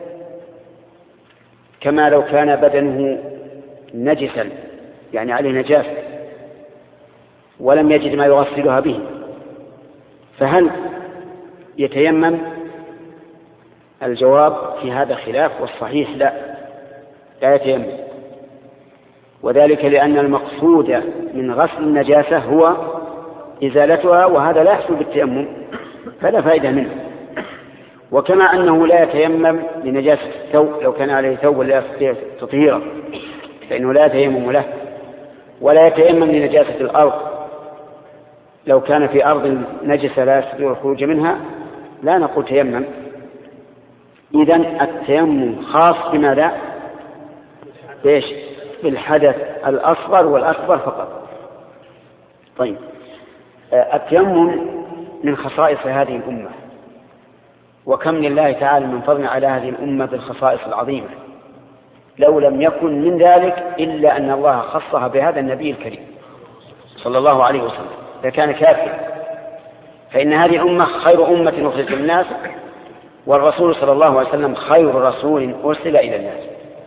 B: كما لو كان بدنه نجسا يعني عليه نجاسة ولم يجد ما يغسلها به، فهل يتيمم؟ الجواب في هذا خلاف، والصحيح لا، لا يتيمم، وذلك لأن المقصود من غسل النجاسة هو إزالتها، وهذا لا يحصل بالتيمم فلا فائدة منه. وكما أنه لا يتيمم لنجاسة الثوب، لو كان عليه ثوب لا يستطيع تطهيره فإنه لا يتيمم له، ولا يتيمم لنجاسة الأرض، لو كان في أرض نجسة لا يستطيع الخروج منها لا نقول تيمم. إذن التيمم خاص بماذا؟ إيش؟ بالحدث الأصغر والأكبر فقط. طيب، التيمم من خصائص هذه الأمة، وكم لله تعالى من فضل على هذه الأمة بالخصائص العظيمة، لو لم يكن من ذلك إلا أن الله خصها بهذا النبي الكريم صلى الله عليه وسلم لكان كافيا، فإن هذه الأمة خير أمة أخرجت للناس، والرسول صلى الله عليه وسلم خير رسول أرسل إلى الناس.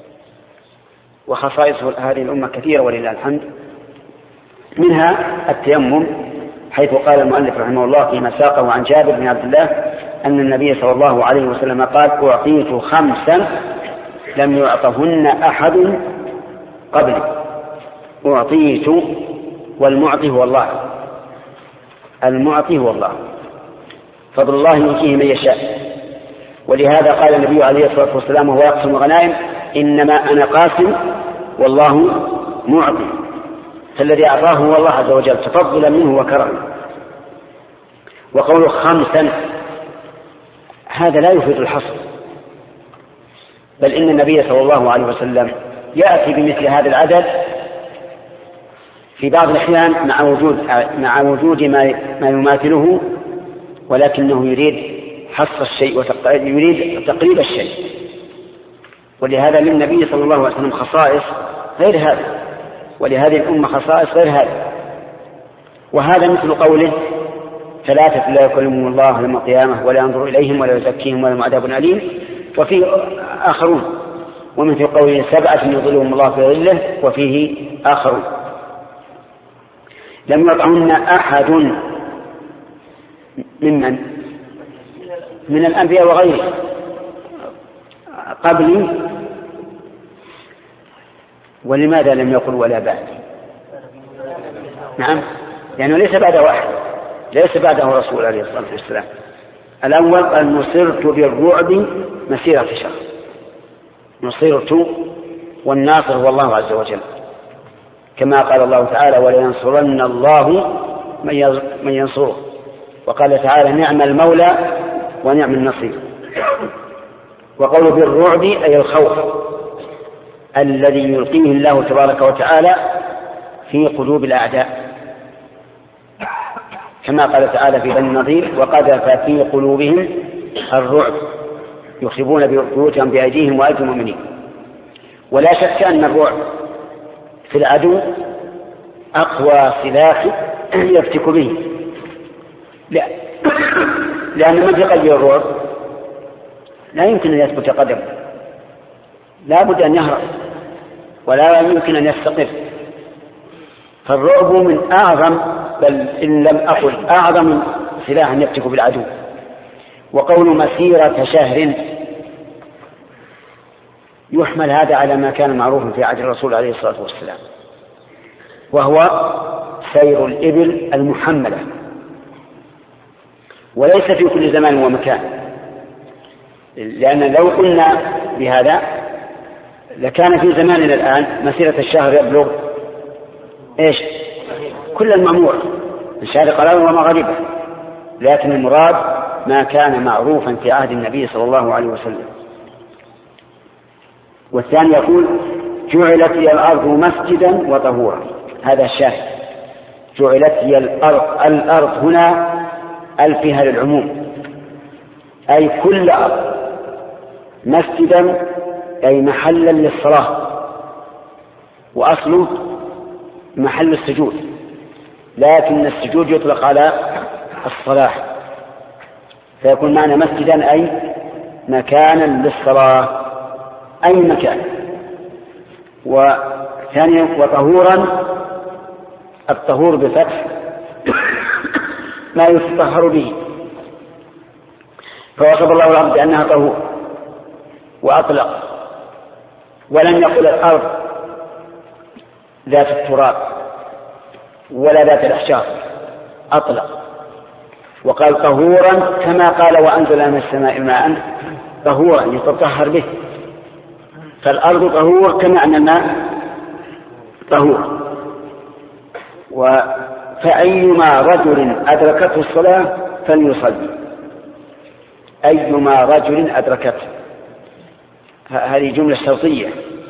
B: وخصائص هذه الأمة كثيرة ولله الحمد، منها التيمم، حيث قال المؤلف رحمه الله فيما ساقه عن جابر بن عبد الله أن النبي صلى الله عليه وسلم قال: أعطيت خمسا لم يعطهن أحد قبلي. أعطيت، والمعطي هو الله، المعطي هو الله، فضل الله يؤتيه من يشاء. ولهذا قال النبي عليه الصلاة والسلام وهو يقسم الغنائم: إنما أنا قاسم والله معطي. فالذي أعطاه هو الله عز وجل تفضلا منه وكرما. وقوله خمسا هذا لا يفيد الحصر، بل إن النبي صلى الله عليه وسلم يأتي بمثل هذا العدد في بعض الأحيان مع وجود مع وجود ما ما يماثله، ولكنه يريد حصر الشيء ويريد تقريب الشيء. ولهذا للنبي صلى الله عليه وسلم خصائص غير هذا، ولهذه الأمة خصائص غير هذا. وهذا مثل قوله: ثلاثة لا يكلمهم الله يوم القيامة ولا ينظر إليهم ولا يزكيهم ولهم عذاب أليم. وفيه آخرون. ومثل قوله: سبعة يظلهم الله في ظله، وفيه آخرون. لم يطعهن أحد ممن من الأنبياء وغيره قبلي. ولماذا لم يقل ولا بعد؟ نعم، لأنه ليس بعده واحد، ليس بعده رسول عليه الصلاة والسلام. الأول قال: نصرت بالرعب مسيرة شهر. نصرت، والناصر هو الله عز وجل، كما قال الله تعالى: ولينصرن الله من ينصره. وقال تعالى: نعم المولى ونعم النصير. وقوله بالرعب أي الخوف الذي يلقيه الله تبارك وتعالى في قلوب الأعداء، كما قال تعالى في بني النضير: وقذف في قلوبهم الرعب يخربون بيوتهم بأيديهم وأيدي المؤمنين. ولا شك أن الرعب في العدو أقوى سلاح يفتك به، لا لأن من في قلبه الرعب لا يمكن أن يثبت قدمه، لا بد أن يهرب ولا يمكن أن يستقر. فالرعب من أعظم، بل إن لم أقل أعظم سلاح يفتك بالعدو. وقول مسيرة شهر يحمل هذا على ما كان معروفا في عهد الرسول عليه الصلاة والسلام، وهو سير الإبل المحملة، وليس في كل زمان ومكان، لأن لو قلنا بهذا لكان في زماننا الآن مسيرة الشهر يبلغ إيش كل المأمور من شارق الأرض ومغاربه، لكن المراد ما كان معروفا في عهد النبي صلى الله عليه وسلم. والثاني يقول جعلت هي الأرض مسجدا وطهورا، هذا الشاهد. جعلت هي الأرض، الأرض هنا ألفها للعموم، أي كل أرض، مسجدا أي محلا للصلاة، وأصله محل السجود، لكن السجود يطلق على الصلاة، فيكون معنى مسجدا أي مكانا للصلاة، أي مكان. وثانيا وطهورا، الطهور بفتح ما يتطهر به، فوصف الله الأرض بأنها طهور وأطلق، ولم يقل الأرض ذات التراب ولا ذات الأحجار، أطلق وقال طهورا، كما قال وأنزل من السماء ماء طهورا يتطهر به، فالأرض طهور كما أن الماء طهور. فأيما رجل أدركته الصلاة فليصلي، أيما رجل أدركته، هذه جملة شرطية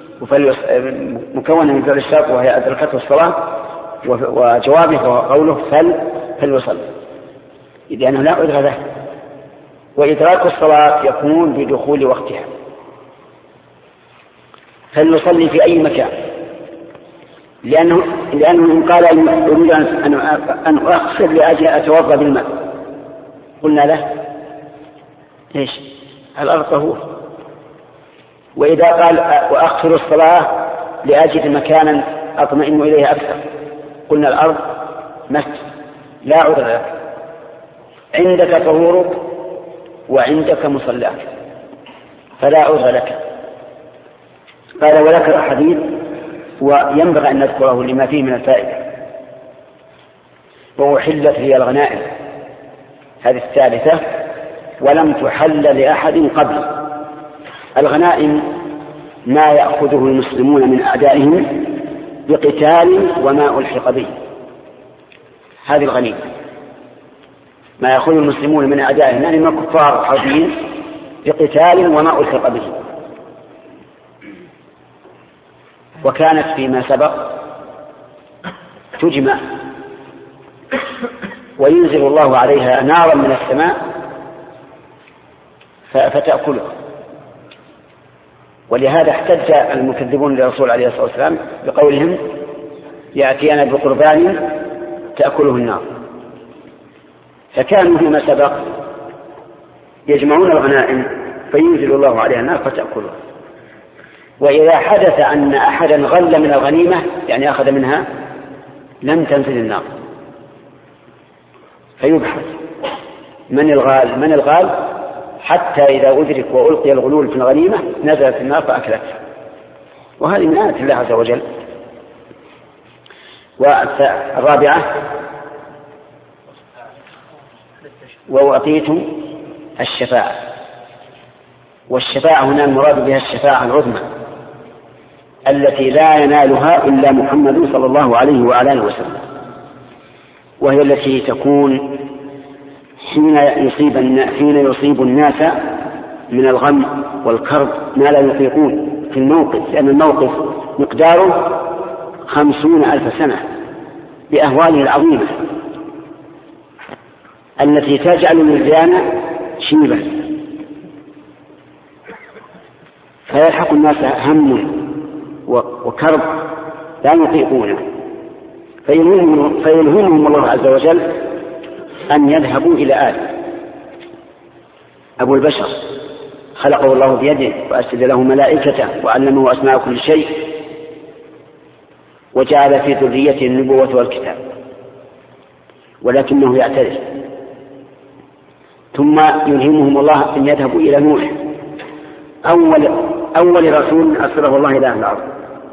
B: مكونة من فعل الشرط وهي أدركته الصلاة، وجوابه قوله فل فليصلي، لأنه لا عذر له، وإدراك الصلاة يكون بدخول وقتها، فليصلي في أي مكان، لأنه لأنه إن قال أريد أن أن أغسل لأجل أتوضأ بالماء قلنا له إيش الأرض طهور. وإذا قال وأغسل الصلاة لأجل مكانا أطمئن إليه أكثر قلنا الأرض مسجد، لا عذر لك، عندك طهورك وعندك مصلاك فلا عذر لك. قال وذكر حديث وينبغي أن نذكره لما فيه من الفائدة، وأحلت هي الغنائم، هذه الثالثة، ولم تحل لأحد قبل. الغنائم ما يأخذه المسلمون من أعدائهم بقتال وما ألحق به، هذه الغنيمة ما يأخذه المسلمون من أعدائهم يعني من كفار حربيين بقتال وما ألحق به. وكانت فيما سبق تجمع وينزل الله عليها نارا من السماء فتأكله، ولهذا احتج المكذبون للرسول عليه الصلاة والسلام بقولهم يأتينا بقربان تأكله النار، فكانوا فيما سبق يجمعون الغنائم فينزل الله عليها النار فتأكله. وإذا حدث أن أحدا غل من الغنيمة يعني أخذ منها لم تنزل النار، فيبحث من الغال من الغال حتى إذا أدرك وألقي الغلول في الغنيمة نزلت النار فأكلته، وهذه من آيات الله عز وجل. والرابعة وأعطيتم الشفاعة، والشفاعة هنا المراد بها الشفاعة العظمى التي لا ينالها إلا محمد صلى الله عليه وعلى آله وسلم، وهي التي تكون حين يصيب حين يصيب الناس من الغم والكرب ما لا يطيقون في الموقف، لأن الموقف مقداره خمسون ألف سنة بأهواله العظيمة التي تجعل الولدان شيبا، فيلحق الناس هم وكرب لا يطيقونه، فيلهمهم الله عز وجل أن يذهبوا إلى آدم أبو البشر خلقه الله بيده وأسجد له ملائكته وعلمه أسماء كل شيء وجعل في ذريته النبوة والكتاب، ولكنه يعترف، ثم يلهمهم الله أن يذهبوا إلى نوح أول أول رسول أرسله الله إلى أهل الأرض،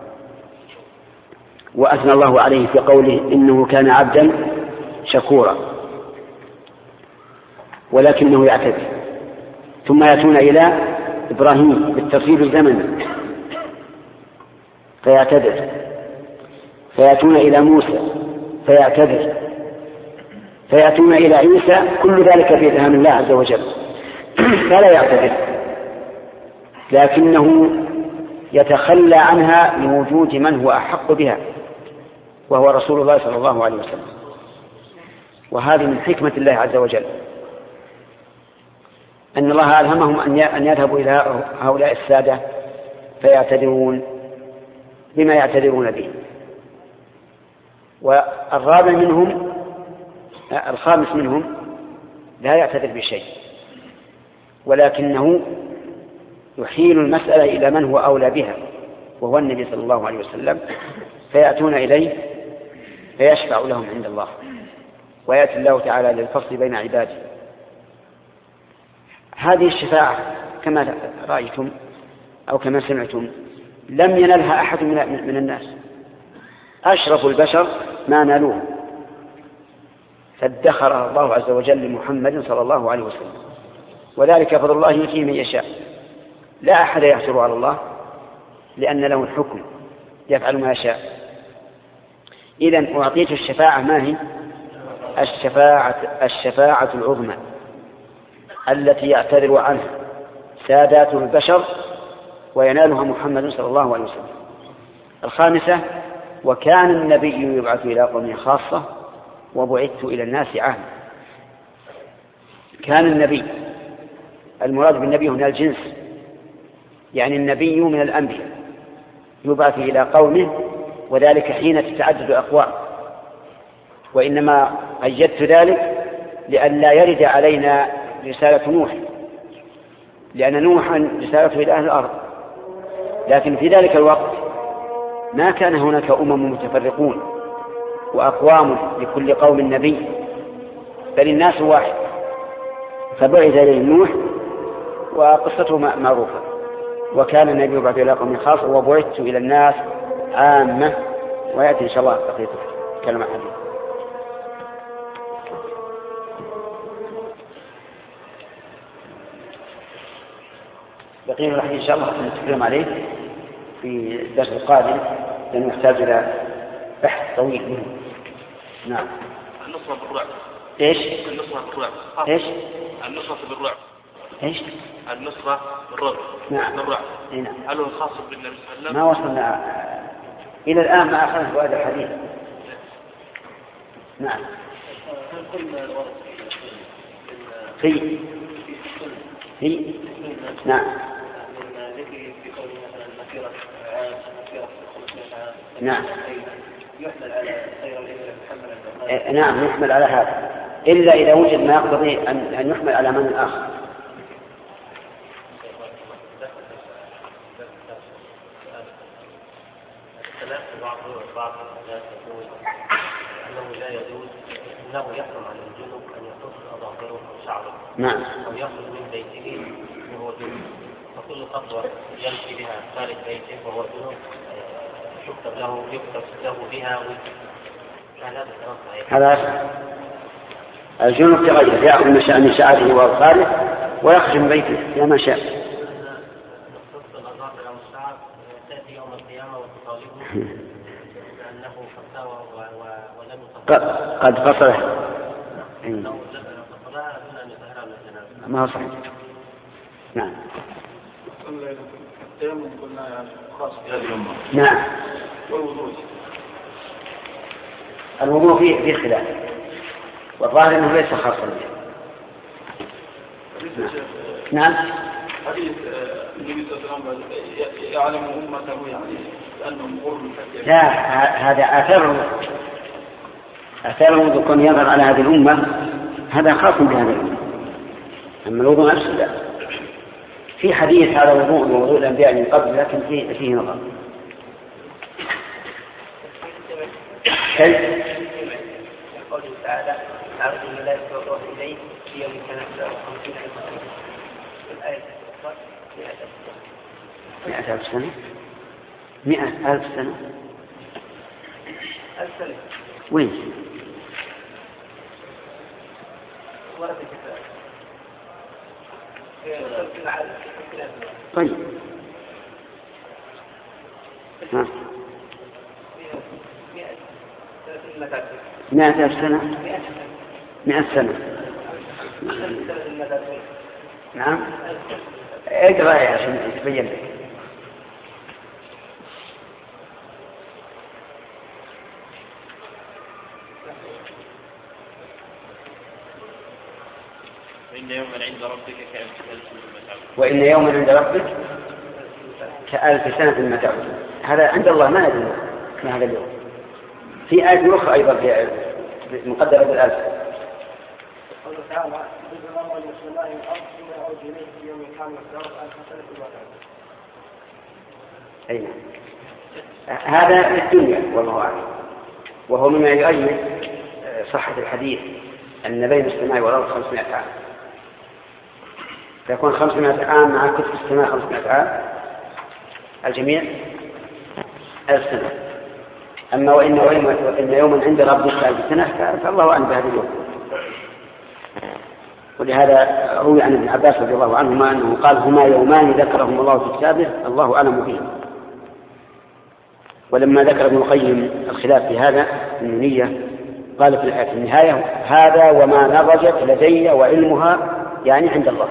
B: وأثنى الله عليه في قوله إنه كان عبدا شكورا، ولكنه يعتذر ثم يأتون إلى إبراهيم بالترتيب الزمني فيعتذر، فيأتون إلى موسى فيعتذر، فيأتون إلى عيسى، كل ذلك في إلهام الله عز وجل فلا يعتذر، لكنه يتخلى عنها لوجود من هو أحق بها وهو رسول الله صلى الله عليه وسلم. وهذه من حكمة الله عز وجل أن الله ألهمهم أن يذهبوا إلى هؤلاء السادة فيعتذرون بما يعتذرون به. والرابع منهم الخامس منهم لا يعتذر بشيء، ولكنه يحيل المسألة إلى من هو أولى بها وهو النبي صلى الله عليه وسلم، فيأتون إليه فيشفع لهم عند الله، ويأتي الله تعالى للفصل بين عباده. هذه الشفاعة كما رأيتم أو كما سمعتم لم ينلها أحد من الناس، أشرف البشر ما نالوه، فادخرها الله عز وجل لمحمد صلى الله عليه وسلم، وذلك فضل الله يؤتيه من يشاء، لا أحد يحصر على الله لأن له الحكم يفعل ما يشاء. إذن أعطيت الشفاعة ما هي؟ الشفاعة, الشفاعة العظمى التي يعتذر عنها سادات البشر وينالها محمد صلى الله عليه وسلم. الخامسة وكان النبي يبعث إلى قومه خاصة وبعثت إلى الناس عامة. كان النبي، المراد بالنبي هنا الجنس، يعني النبي من الأنبياء يبعث إلى قومه، وذلك حين تتعدد أقوام، وإنما قيدت ذلك لئلا يرد علينا رسالة نوح، لأن نوحا رسالته إلى أهل الأرض، لكن في ذلك الوقت ما كان هناك أمم متفرقون وأقوام لكل قوم نبي، بل الناس واحد، فبعث إليه نوح وقصته معروفة. وكان النبي يبعث إلى قوم خاص وبعثت إلى الناس عامة، ويأتي إن شاء الله بقية كلمة حديث. بقية الحديث إن شاء الله نتكلم عليه في الدرس القادم لأنه يحتاج إلى بحث طويل منه. نعم.
L: النصرة بالرعب.
B: إيش؟
L: النصرة بالرعب.
B: إيش؟
L: النصرة بالرعب.
B: إيش؟
L: النصرة بالرعب.
B: نعم.
L: بالرعب.
B: نعم.
L: هل هو خاص بالنبي صلى الله عليه وسلم؟
B: ما وصلنا إلى الآن ما أخذنا هذا الحديث. نعم. في في نعم. نعم.
M: يحمل على خير
B: إيه نعم يحمل على هذا، إلا إذا وجد ما يقتضي أن أن يحمل على من آخر.
H: بعض الناس يقول أنه لا يجوز، أنه يحرم على الجنوب أن يقص أظافره أو شعره،
B: نعم،
H: أو يخرج من بيته وهو جنوب، فكل خطوة يمشي بها خارج بيته وهو جنوب يكتب له يكتب له بها.
B: هذا الجنوب تغير، يأخذ من شعره وأظفاره ويخرج من بيته كما ما شاء.
H: نقص الأظافر أو الشعر تأتي يوم القيامة وتطالبه أنه فتاوى ولم
B: يطلق قد فصله ما هو صحيح. نعم. نعم. الوضوء فيه فيه خلاف، والظاهر انه ليس خاصا به. نعم.
L: حديث النبي صلى الله عليه وسلم يعلم امته يعني انهم غر.
B: لا، هذا اثر اثر الوضوء كون يظهر على هذه الامه، هذا خاص بهذه الامه. اما الوضوء نفسه لا. في حديث هذا وضوء ووضوء الانبياء من قبل، لكن فيه فيه نظر. كيف؟
M: قوله تعالى عبد الملائكة والروح إليه في يوم كان خمسين ألف سنة. الآية
B: مئة ألف سنة. مئة ألف سنة.
M: ألف سنة.
B: وين؟
M: ورد الكتاب.
B: طيب ها. مئة ألف سنة مئة سنة نعم اقرأ عشان تبين لك.
N: وإن يوما عند ربك كألف سنة مما تعود.
B: وإن يوما عند ربك كألف سنة مما تعود. هذا عند الله ما ندري ما هذا اليوم. في آية أخرى أيضا في مقدرة بالألف.
J: قوله تعالى بسم الله بسم الله الأرض ثم يعود إليه في يوم كان مقداره ألف سنة مما تعود.
B: أي هذا في الدنيا والله أعلم. وهو مما يؤيد صحة الحديث أن بين السماء والأرض خمسمائة عام، فيكون خمسمائة عام مع كتب السماء خمسمائة عام، الجميع ألف سنة. أما وإن, وإن يوما عند ربك ألف سنة فالله أعلم بهذا اليوم. ولهذا روي عن ابن عباس رضي الله عنهما أنه قال هما يومان ذكرهم الله في كتابه الله أعلم بهما. ولما ذكر ابن القيم الخلاف في هذا النونية قال في الآية النهاية هذا وما نضجت لدي وعلمها يعني عند الله.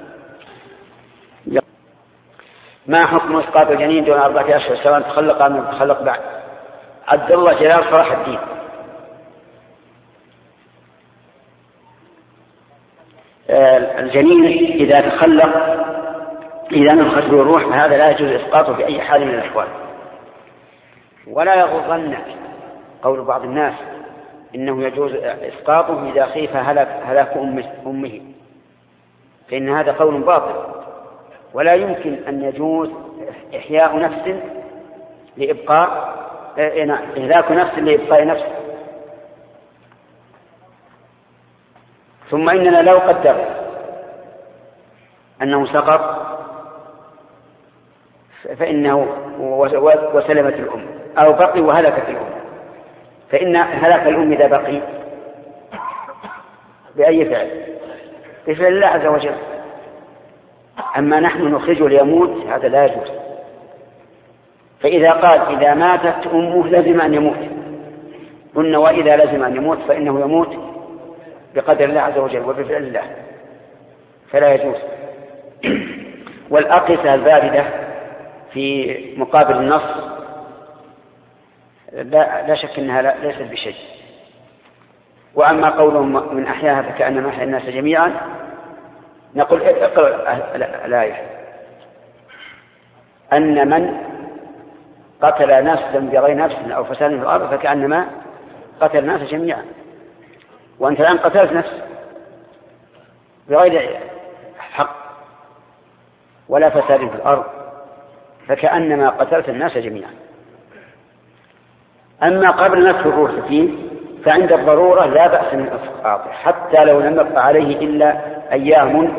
B: ما حكم إسقاط الجنين دون أربعة أشهر سواء تخلق أم تخلق بعد؟ عبد الله جلال صلاح الدين. الجنين إذا تخلق إذا نفخت به الروح فهذا لا يجوز إسقاطه في أي حال من الأحوال. ولا يغضنك قول بعض الناس إنه يجوز إسقاطه إذا خيف هلاك, هلاك أمه، فإن هذا قول باطل. ولا يمكن أن يجوز إحياء نفس لإبقاء إهلاك نفس لإبقاء نفس. ثم إننا لو قدر أنه سقط فإنه وسلمت الأم أو بقي وهلكت الأم، فإن هلاك الأم إذا بقي بأي فعل؟ بفعل الله عز وجل. أما نحن نخرجه ليموت هذا لا يجوز. فإذا قال إذا ماتت أمه لازم أن يموت، قلنا وإذا لازم أن يموت فإنه يموت بقدر الله عز وجل وبفعل الله، فلا يجوز. والأقصى الباردة في مقابل النص لا, لا شك أنها لا ليست بشيء. وأما قولهم من أحياها فكأنما أحيا الناس جميعا نقول اقرأ الآية أن من قتل نفسا بغير نفس أو فساد في الأرض فكأنما قتل الناس جميعا. وأنت الآن قتلت نفس بغير حق ولا فساد في الأرض فكأنما قتلت الناس جميعا. أما قبل نفخ الروح فيه فعند الضرورة لا بأس من إسقاطه حتى لو لم يبق عليه إلا أيام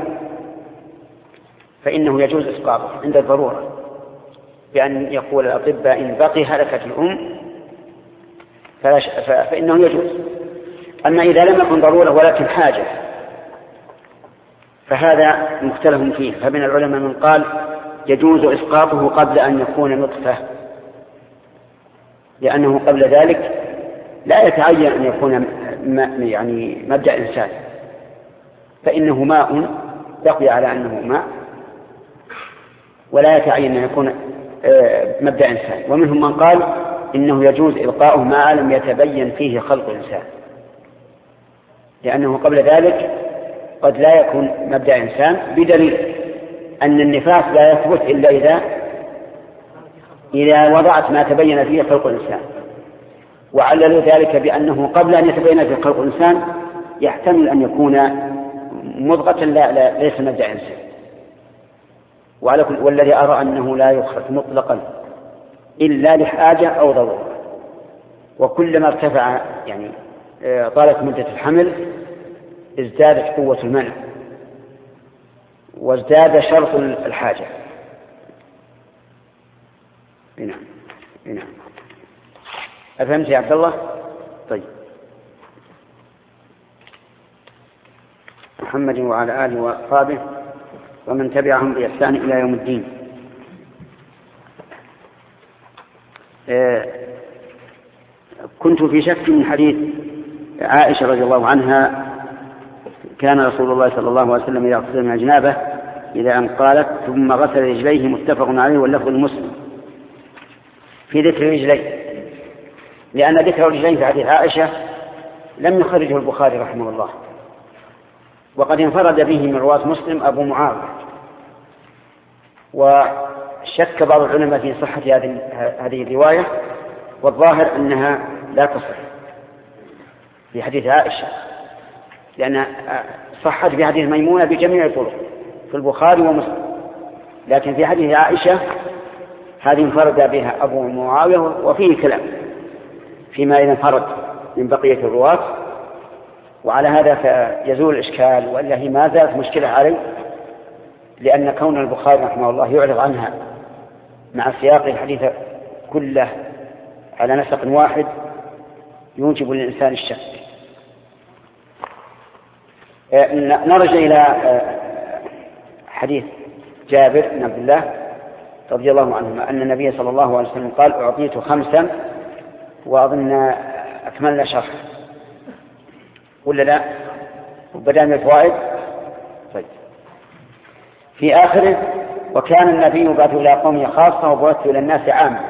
B: فإنه يجوز إسقاطه عند الضرورة، بأن يقول الأطباء إن بقي هلكت الأم فإنه يجوز. أما إذا لم يكن ضرورة ولكن حاجة فهذا مختلف فيه. فمن العلماء من قال يجوز إسقاطه قبل أن يكون نطفة، لأنه قبل ذلك لا يتعين أن يكون يعني مبدأ إنسان، فإنه ماء يقضي على أنه ماء ولا يتعين أن يكون مبدأ إنسان. ومنهم من قال إنه يجوز إلقاؤه ما لم يتبين فيه خلق الإنسان، لأنه قبل ذلك قد لا يكون مبدأ إنسان، بدليل أن النفاس لا يثبت إلا إذا إذا وضعت ما تبين فيه خلق الإنسان. وعللوا ذلك بأنه قبل أن يتبين فيه خلق الإنسان يحتمل أن يكون مضغة لا, لا ليس مبدأ إنسان. والذي أرى أنه لا يخرج مطلقا إلا لحاجة أو ضرورة، وكلما ارتفع يعني طالت مدة الحمل ازدادت قوة المنع وازداد شرط الحاجة. نعم نعم. أفهمت يا عبد الله؟ طيب. محمد وعلى آله وأصحابه ومن تبعهم بإحسان إلى يوم الدين. كنت في شك من حديث عائشة رضي الله عنها كان رسول الله صلى الله عليه وسلم يغتسل من الجنابة إذا أن قالت ثم غسل رجليه متفق عليه واللفظ المسلم في ذكر رجليه، لأن ذكر رجليه في حديث عائشة لم يخرجه البخاري رحمه الله، وقد انفرد به من رواة مسلم أبو معاوية، وشك بعض العلماء في صحة هذه الرواية، والظاهر أنها لا تصح في حديث عائشة، لأن صحت في حديث ميمونة بجميع الطرق في البخاري ومسلم، لكن في حديث عائشة هذه انفرد بها أبو معاوية وفيه كلام فيما إذا انفرد من بقية الرواة، وعلى هذا فيزول الإشكال، وإلا هي ما زالت مشكلة عليه، لأن كون البخاري رحمه الله يعرض عنها مع سياق الحديث كله على نسق واحد يوجب للإنسان الشك. نرجع إلى حديث جابر بن عبد الله رضي الله عنهما أن النبي صلى الله عليه وسلم قال أعطيت خمسا، وأظن أكملنا شرح ولا لا؟ وبدأ من الفوائد. طيب. في آخره وكان النبي يبعث إلى قومه خاصة وبعث إلى الناس عامة.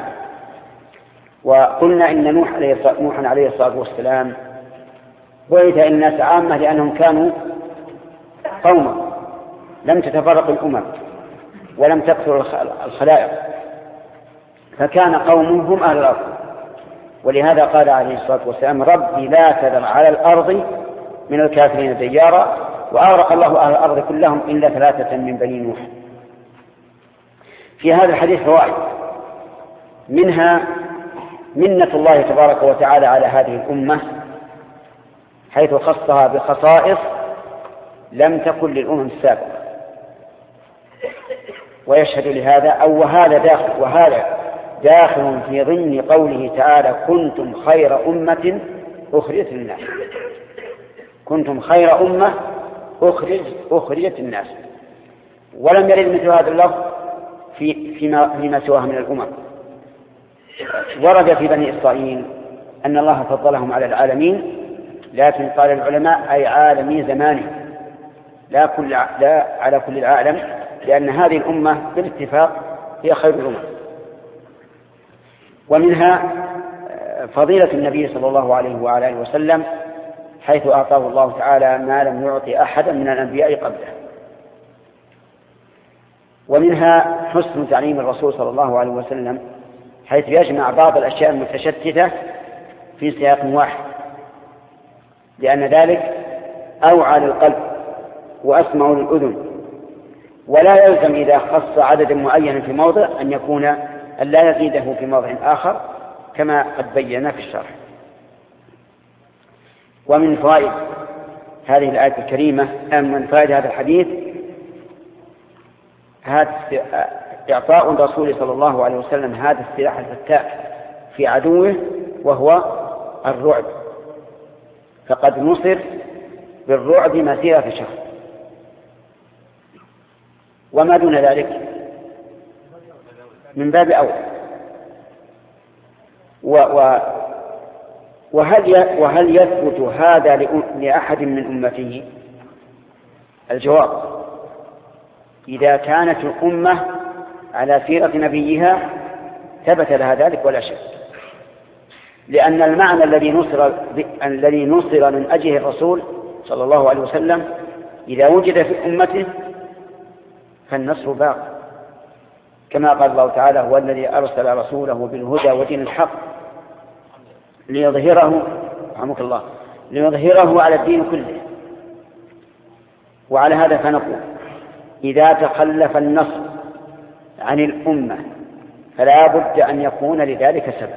B: وقلنا إن نوح عليه نوحا عليه الصلاة والسلام بعث إلى الناس عامة لأنهم كانوا قوما لم تتفرق الأمم ولم تكثر الخلائق، فكان قومهم هم أهل الأرض، ولهذا قال عليه الصلاة والسلام ربي لا تذر على الأرض من الكافرين ديارا، وأغرق الله أهل الأرض كلهم إلا ثلاثة من بني نوح. في هذا الحديث فوائد، منها منة الله تبارك وتعالى على هذه الأمة حيث خصها بخصائص لم تكن للأمم السابقة، ويشهد لهذا أو وهذا داخل وهذا داخل في ضمن قوله تعالى كنتم خير أمة أخرجت للناس. كنتم خير أمة أخرج أخرجت الناس، ولم يرد مثل هذا اللفظ في فيما فيما سواه من الأمم. ورد في بني إسرائيل أن الله فضلهم على العالمين، لكن قال العلماء أي عالمي زمانه لا كل لا على كل العالم، لأن هذه الأمة بالاتفاق هي خير الأمم. ومنها فضيلة النبي صلى الله عليه وعلى آله وسلم حيث أعطاه الله تعالى ما لم يعطي أحدا من الأنبياء قبله. ومنها حسن تعليم الرسول صلى الله عليه وسلم حيث يجمع بعض الأشياء المتشتتة في سياق واحد، لأن ذلك أوعى للقلب وأسمع للأذن، ولا يلزم إذا خص عددا معينا في موضع أن يكون أن لا يزيده في موضع آخر كما قد بينا في الشرح. ومن فوائد هذه الآية الكريمة أم من فوائد هذا الحديث هذا إعطاء الرسول صلى الله عليه وسلم هذا السلاح الفتاك في عدوه وهو الرعب، فقد نصر بالرعب مسيرة شهر، وما دون ذلك من باب أول. وهل وهل يثبت هذا لأحد من أمته؟ الجواب إذا كانت الأمة على سيرة نبيها ثبت لها ذلك ولا شك، لأن المعنى الذي نصر الذي نصر من أجله الرسول صلى الله عليه وسلم إذا وجد في أمته فالنصر باق، كما قال الله تعالى هو الذي أرسل رسوله بالهدى ودين الحق ليظهره رحمك الله ليظهره على الدين كله. وعلى هذا فنقول إذا تخلف النصر عن الأمة فلا بد أن يكون لذلك سبب.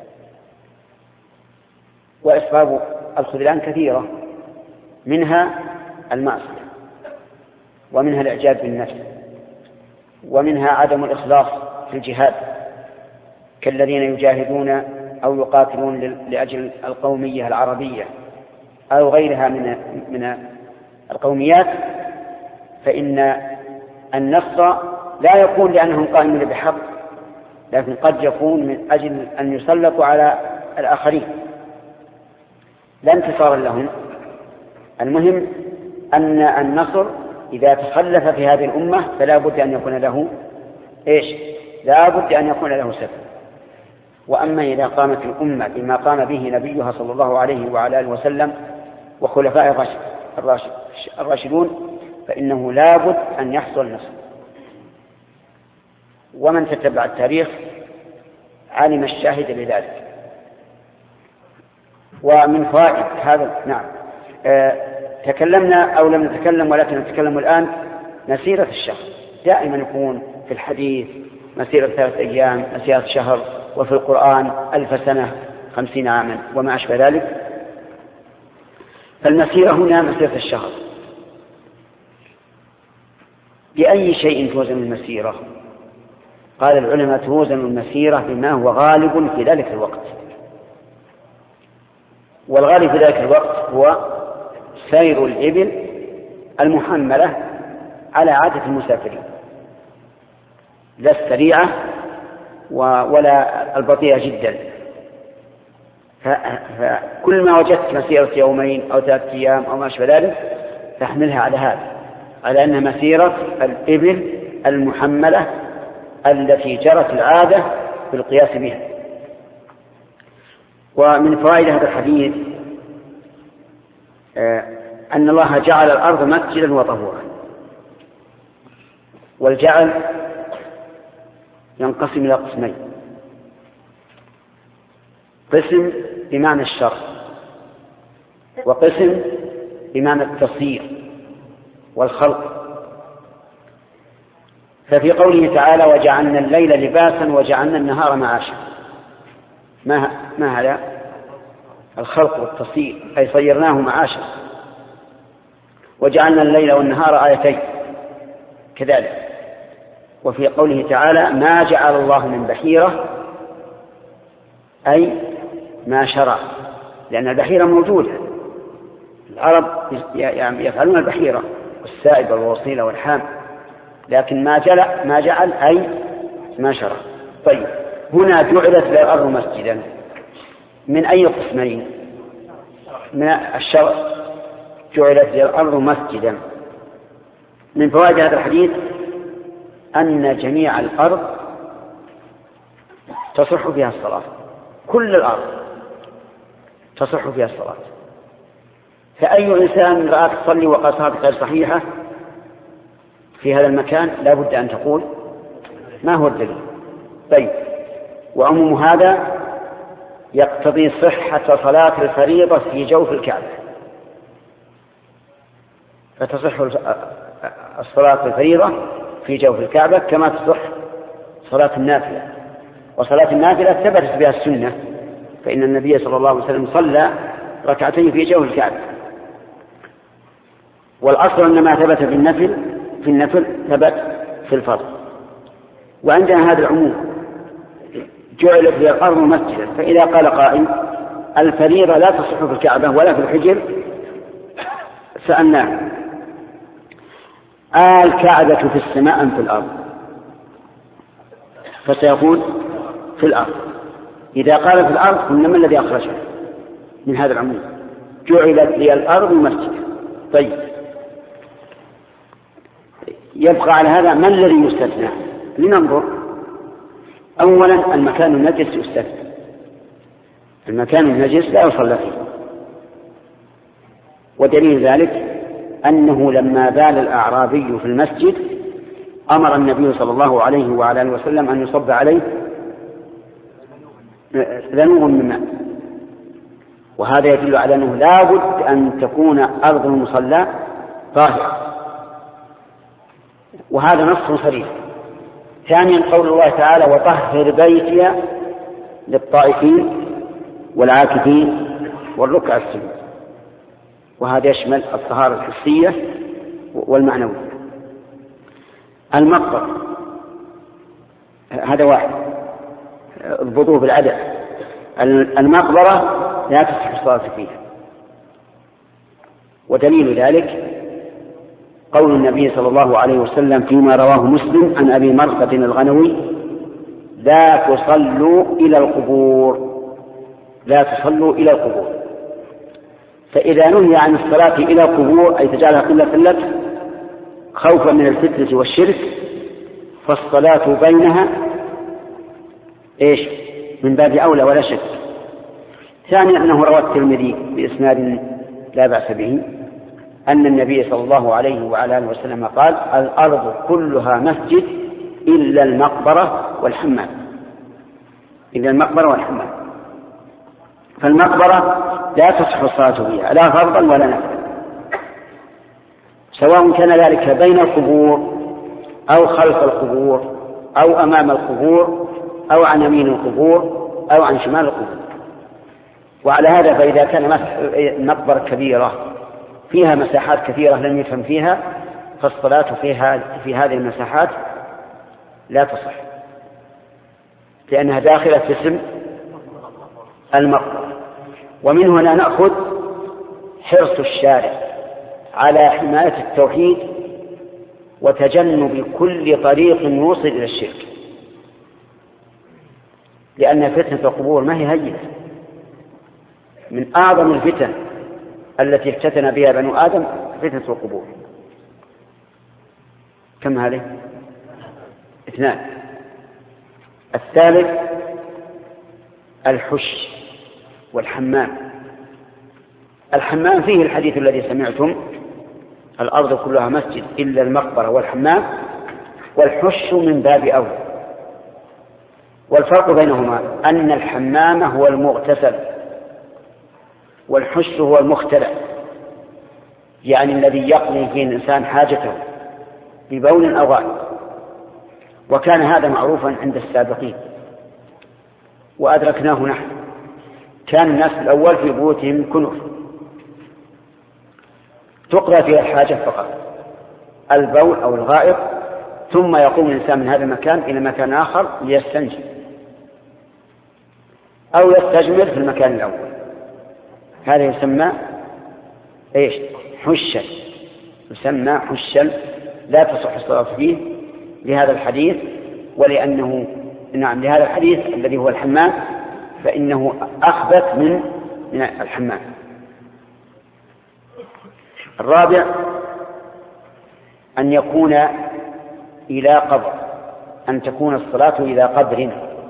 B: وأسباب الخذلان كثيرة، منها المعصية، ومنها الإعجاب بالنفس، ومنها عدم الإخلاص في الجهاد كالذين يجاهدون أو يقاتلون لأجل القومية العربية أو غيرها من من القوميات، فإن النصر لا يكون لأنهم قائمون بحق، لكن قد يكون من أجل أن يسلطوا على الآخرين لا انتصارا لهم. المهم أن النصر إذا تخلف في هذه الأمة فلا بد أن يكون له إيش؟ لا بد أن يكون له سبب. وأما إذا قامت الأمة بما قام به نبيها صلى الله عليه وعلى آله وسلم وخلفاء الراشدون فإنه لا بد أن يحصل النصر. ومن تتبع التاريخ علم الشاهد لذلك. ومن فوائد هذا نعم آه تكلمنا أو لم نتكلم ولكن نتكلم الآن مسيرة الشهر. دائما يكون في الحديث مسيرة ثلاثة أيام، مسيرة شهر، وفي القرآن ألف سنة خمسين عاما وما أشبه ذلك. فالمسيرة هنا مسيرة الشهر. بأي شيء توزن المسيرة؟ قال العلماء توزن المسيرة بما هو غالب في ذلك الوقت، والغالب في ذلك الوقت هو سير الإبل المحملة على عادة المسافرين، لا السريعة ولا البطيئة جدا. فكل ما وجدت مسيرة يومين أو ثلاثة أيام أو ما أشبه ذلك تحملها على هذا، على أن مسيرة الإبل المحملة التي جرت العادة بالقياس بها. ومن فوائد هذا الحديث أن الله جعل الأرض مسجدا وطهورا. والجعل ينقسم إلى قسمين: قسم بمعنى الشر، وقسم بمعنى التصير والخلق. ففي قوله تعالى: وجعلنا الليل لباسا وجعلنا النهار معاشا، ما ما هذا؟ الخلق والتصير، أي صيرناه معاشا. وجعلنا الليل والنهار آيتين كذلك. وفي قوله تعالى: ما جعل الله من بحيرة، أي ما شرع، لأن البحيرة موجودة. العرب يفعلون البحيرة والسائب والوصيلة والحام، لكن ما جعل ما جعل أي ما شرع. طيب، هنا جعلت الأرض مسجدا من أي قسمين؟ من الشرع جعلت الأرض مسجدا. من فوائد هذا الحديث أن جميع الأرض تصح فيها الصلاة، كل الأرض تصح فيها الصلاة. فأي إنسان رأى تصلي وقد صارت غير صحيحة في هذا المكان لا بد أن تقول ما هو الدليل. طيب، وعموم هذا يقتضي صحة صلاة الفريضة في جوف الكعبة، فتصح الصلاة الفريضة في جوف الكعبة كما تصح صلاة النافلة. وصلاة النافلة ثبتت بها السنة، فإن النبي صلى الله عليه وسلم صلى ركعتين في جوف الكعبة. والأصل أن ما ثبت في النفل في النفل ثبت في الفرض. وعندنا هذا العموم: جعلت لي الأرض مسجدا. فإذا قال قائل: الفريضة لا تصح في الكعبة ولا في الحجر، سألناه: الكعبة في السماء أم في الأرض؟ فسيقول في الأرض. إذا قال في الأرض قلنا: ما الذي أخرجه من هذا العموم؟ جعلت لي الأرض مسجدا. طيب، يبقى على هذا ما الذي يستثنى؟ لننظر. أولا، المكان النجس يستثنى. المكان النجس لا يصلى فيه. ودليل ذلك أنه لما بال الأعرابي في المسجد أمر النبي صلى الله عليه وعلى آله وسلم أن يصب عليه ذنوب من ماء. وهذا يدل على أنه لا بد أن تكون أرض المصلى طاهرة، وهذا نص صريح. ثانيا، قول الله تعالى: وطهر بيتي للطائفين والعاكفين والركع السجود. وهذا يشمل الطهارة الحسية والمعنوية. المقبرة هذا واحد، اضبطوه بالعدد. المقبرة لا تصح الصلاة فيها. ودليل ذلك قول النبي صلى الله عليه وسلم فيما رواه مسلم عن أبي مرقد الغنوي: لا تصلوا إلى القبور، لا تصلوا إلى القبور. فإذا نهي عن الصلاة إلى القبور أي تجعلها قلة قلة خوفا من الفتنة والشرك، فالصلاة بينها إيش من باب أولى ولا شك. ثانيا أنه روى الترمذي بإسناد لا بأس به أن النبي صلى الله عليه وعلى آله وسلم قال: الأرض كلها مسجد إلا المقبرة والحمام، إلا المقبرة والحمام. فالمقبرة لا تصح الصلاة فيها لا فرضا ولا نفلا، سواء كان ذلك بين القبور أو خلف القبور أو أمام القبور أو عن يمين القبور أو عن شمال القبور. وعلى هذا فإذا كان مقبرة كبيرة فيها مساحات كثيرة لم يفهم فيها، فالصلاة فيها في هذه المساحات لا تصح، لأنها داخلة في اسم المقبرة. ومن هنا نأخذ حرص الشارع على حماية التوحيد وتجنب كل طريق يوصل إلى الشرك، لأن فتنة القبور ما هي هينة، من أعظم الفتن التي افتتن بها بنو آدم فتنة القبور. كم هذه؟ اثنان. الثالث الحش والحمام. الحمام فيه الحديث الذي سمعتم: الأرض كلها مسجد إلا المقبرة والحمام، والحش من باب أولى. والفرق بينهما أن الحمام هو المغتسل والحش هو المختلع، يعني الذي يقضي فيه الإنسان حاجته ببول أو غائط. وكان هذا معروفا عند السابقين وأدركناه نحن. كان الناس الأول في بيوتهم كنف تقضى فيها الحاجة فقط، البول أو الغائط، ثم يقوم الإنسان من هذا المكان إلى مكان آخر ليستنجي أو يستجمر في المكان الأول. هذا يسمى إيش؟ حشا، يسمى حشا، لا تصح الصلاة فيه لهذا الحديث، ولأنه نعم لهذا الحديث الذي هو الحمام، فإنه أخبث من من الحمام. الرابع أن يكون إلى قبر، أن تكون الصلاة إلى قبر،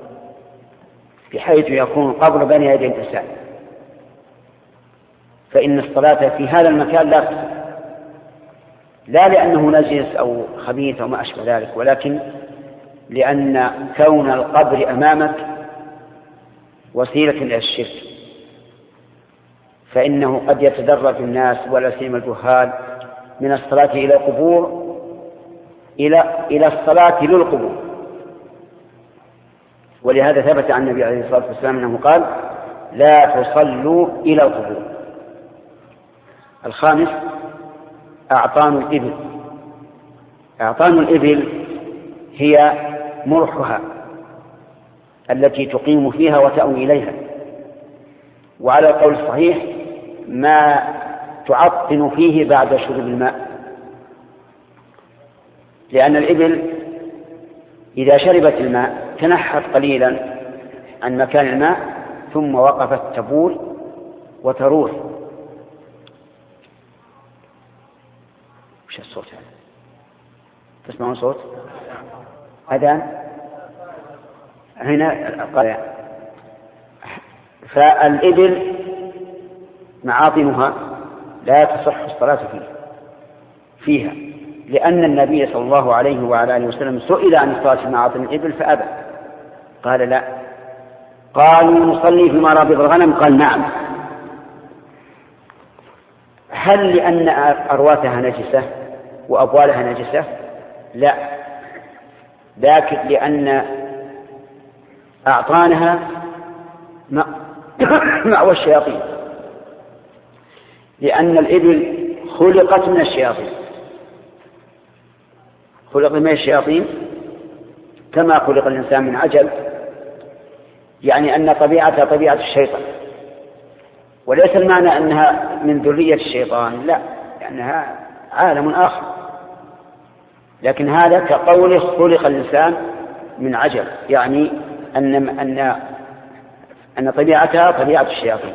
B: بحيث يكون القبر بين يدي الإنسان، فإن الصلاة في هذا المكان لا تصح، لا لأنه نجس أو خبيث أو ما أشبه ذلك، ولكن لأن كون القبر أمامك وسيلة إلى الشرك، فإنه قد يتدرج الناس ولا سيما الجهال من الصلاة إلى القبور إلى إلى الصلاة للقبور. ولهذا ثبت عن النبي عليه الصلاة والسلام أنه قال: لا تصلوا إلى القبور. الخامس أعطان الإبل. أعطان الإبل هي مرحها التي تقيم فيها وتأوي إليها، وعلى القول الصحيح ما تعطن فيه بعد شرب الماء، لأن الإبل إذا شربت الماء تنحت قليلا عن مكان الماء ثم وقفت تبول وتروح. وش الصوت هذا؟ تسمعون صوت؟ أذان؟ هنا قال. فالإبل معاطنها لا تصح الصلاة فيه فيها، لأن النبي صلى الله عليه وعلى آله وسلم سئل عن الصلاة في معاطن الإبل فأبى، قال لا. قالوا نصلي في مرابض الغنم، قال نعم. هل لأن أرواتها نجسة وأبوالها نجسة؟ لا، لكن لأن أعطانها مأوى الشياطين، لأن الإبل خلقت من الشياطين، خلق من الشياطين كما خلق الإنسان من عجل، يعني أن طبيعتها طبيعة الشيطان، وليس المعنى أنها من ذرية الشيطان، لا، لأنها عالم آخر لكن هذا كقوله خلق الإنسان من عجل، يعني أن أن أن طبيعتها طبيعة الشياطين،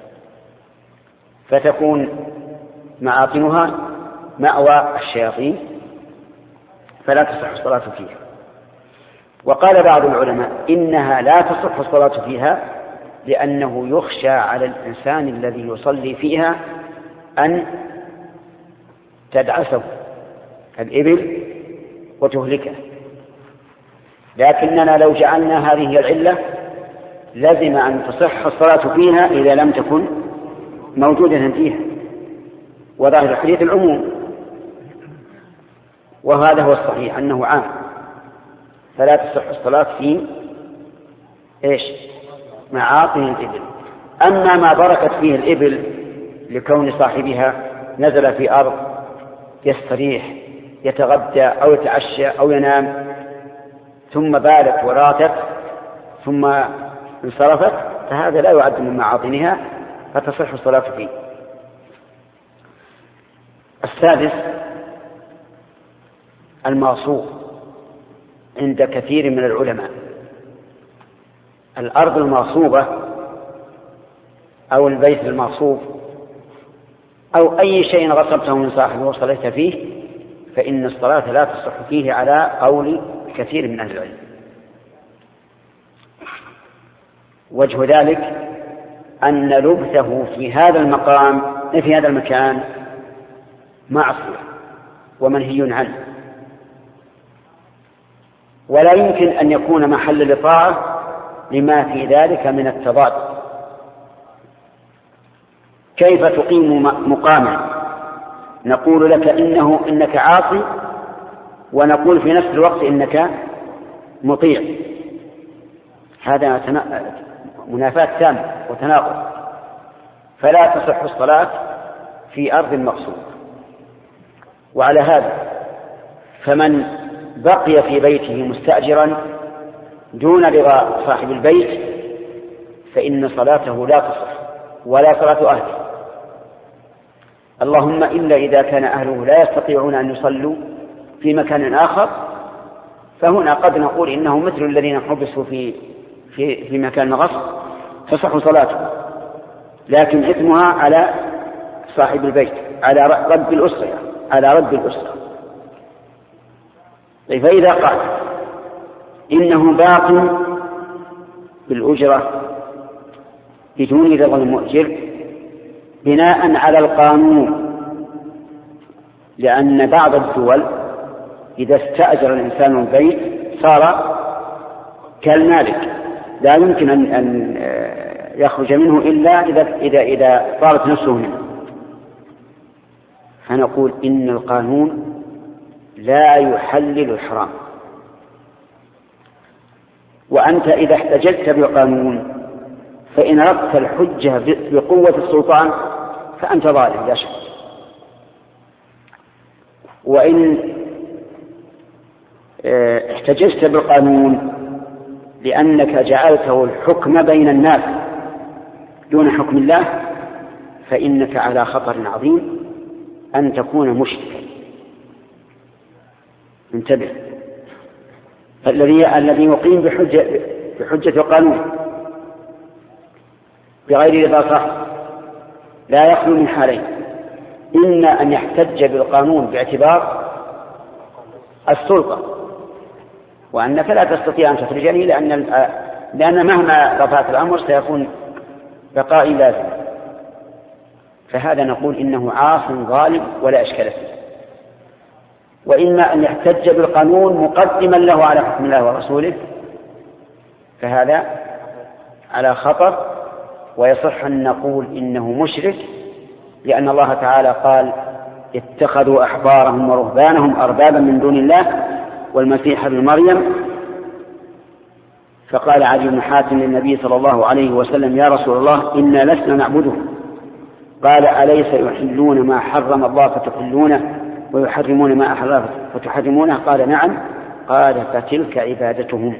B: فتكون معاطنها مأوى الشياطين فلا تصح الصلاة فيها. وقال بعض العلماء إنها لا تصح الصلاة فيها لأنه يخشى على الإنسان الذي يصلي فيها أن تدعسه الإبل وتهلكه. لكننا لو جعلنا هذه العلة لازم أن تصح الصلاة فيها إذا لم تكن موجودة فيها، وظاهر الحديث العموم، وهذا هو الصحيح أنه عام، فلا تصح الصلاة في إيش؟ معاطن الإبل. أما ما بركت فيه الإبل لكون صاحبها نزل في أرض يستريح يتغدى أو يتعشى أو ينام ثم بالت وراتت ثم انصرفت، فهذا لا يعد من معاطنها فتصح الصلاة فيه. السادس المغصوب عند كثير من العلماء. الأرض المغصوبة أو البيت المغصوب أو أي شيء غصبته من صاحبه وصليت فيه فإن الصلاة لا تصح فيه على قول كثير من أهل العلم. وجه ذلك أن لبثه في هذا المقام في هذا المكان معصية ومنهي عنه، ولا يمكن أن يكون محل لطاعة لما في ذلك من التضاد. كيف تقيم مقاما نقول لك إنه إنك عاصي ونقول في نفس الوقت إنك مطيع؟ هذا منافاة تامة وتناقض، فلا تصح الصلاة في أرض مغصوبة. وعلى هذا فمن بقي في بيته مستأجرا دون رضا صاحب البيت فإن صلاته لا تصح ولا صلاة أهله، اللهم إلا إذا كان أهله لا يستطيعون أن يصلوا في مكان آخر، فهنا قد نقول إنه مثل الذين حبسوا في في في مكان غصب تصح صلاته، لكن إثمها على صاحب البيت، على رب الأسرة، على رب الأسرة. فإذا قال إنه باق بالأجرة بدون رضا المؤجر بناء على القانون، لأن بعض الدول إذا استأجر الإنسان البيت صار كالمالك لا يمكن أن يخرج منه إلا إذا إذا إذا طارت نفسه منه. فنقول إن القانون لا يحلل الحرام، وأنت إذا احتججت بالقانون فإن أردت الحجة بقوة السلطان فأنت ظالم لا شك، وإن احتججت بالقانون لأنك جعلته الحكم بين الناس دون حكم الله فإنك على خطر عظيم أن تكون مشركا. انتبه، الذي الذي يقيم بحجة بحجة القانون بغير رضا صاحب لا يخلو من حالين: إما أن يحتج بالقانون باعتبار السلطة وأنك لا تستطيع أن تخرجني لأن لأن مهما رفعت الأمر سيكون بقائي لازم، فهذا نقول إنه عاص ظالم ولا إشكال فيه. وإما أن يحتج بالقانون مقدما له على حكم الله ورسوله فهذا على خطر، ويصح أن نقول إنه مشرك، لأن الله تعالى قال: اتخذوا أحبارهم ورهبانهم أربابا من دون الله والمسيح ابن مريم. فقال علي بن حاتم للنبي صلى الله عليه وسلم: يا رسول الله إنا لسنا نعبده. قال: أليس يحلون ما حرم الله فتحلونه ويحرمون ما أحل الله فتحرمونه؟ قال: نعم. قال: فتلك عبادتهم.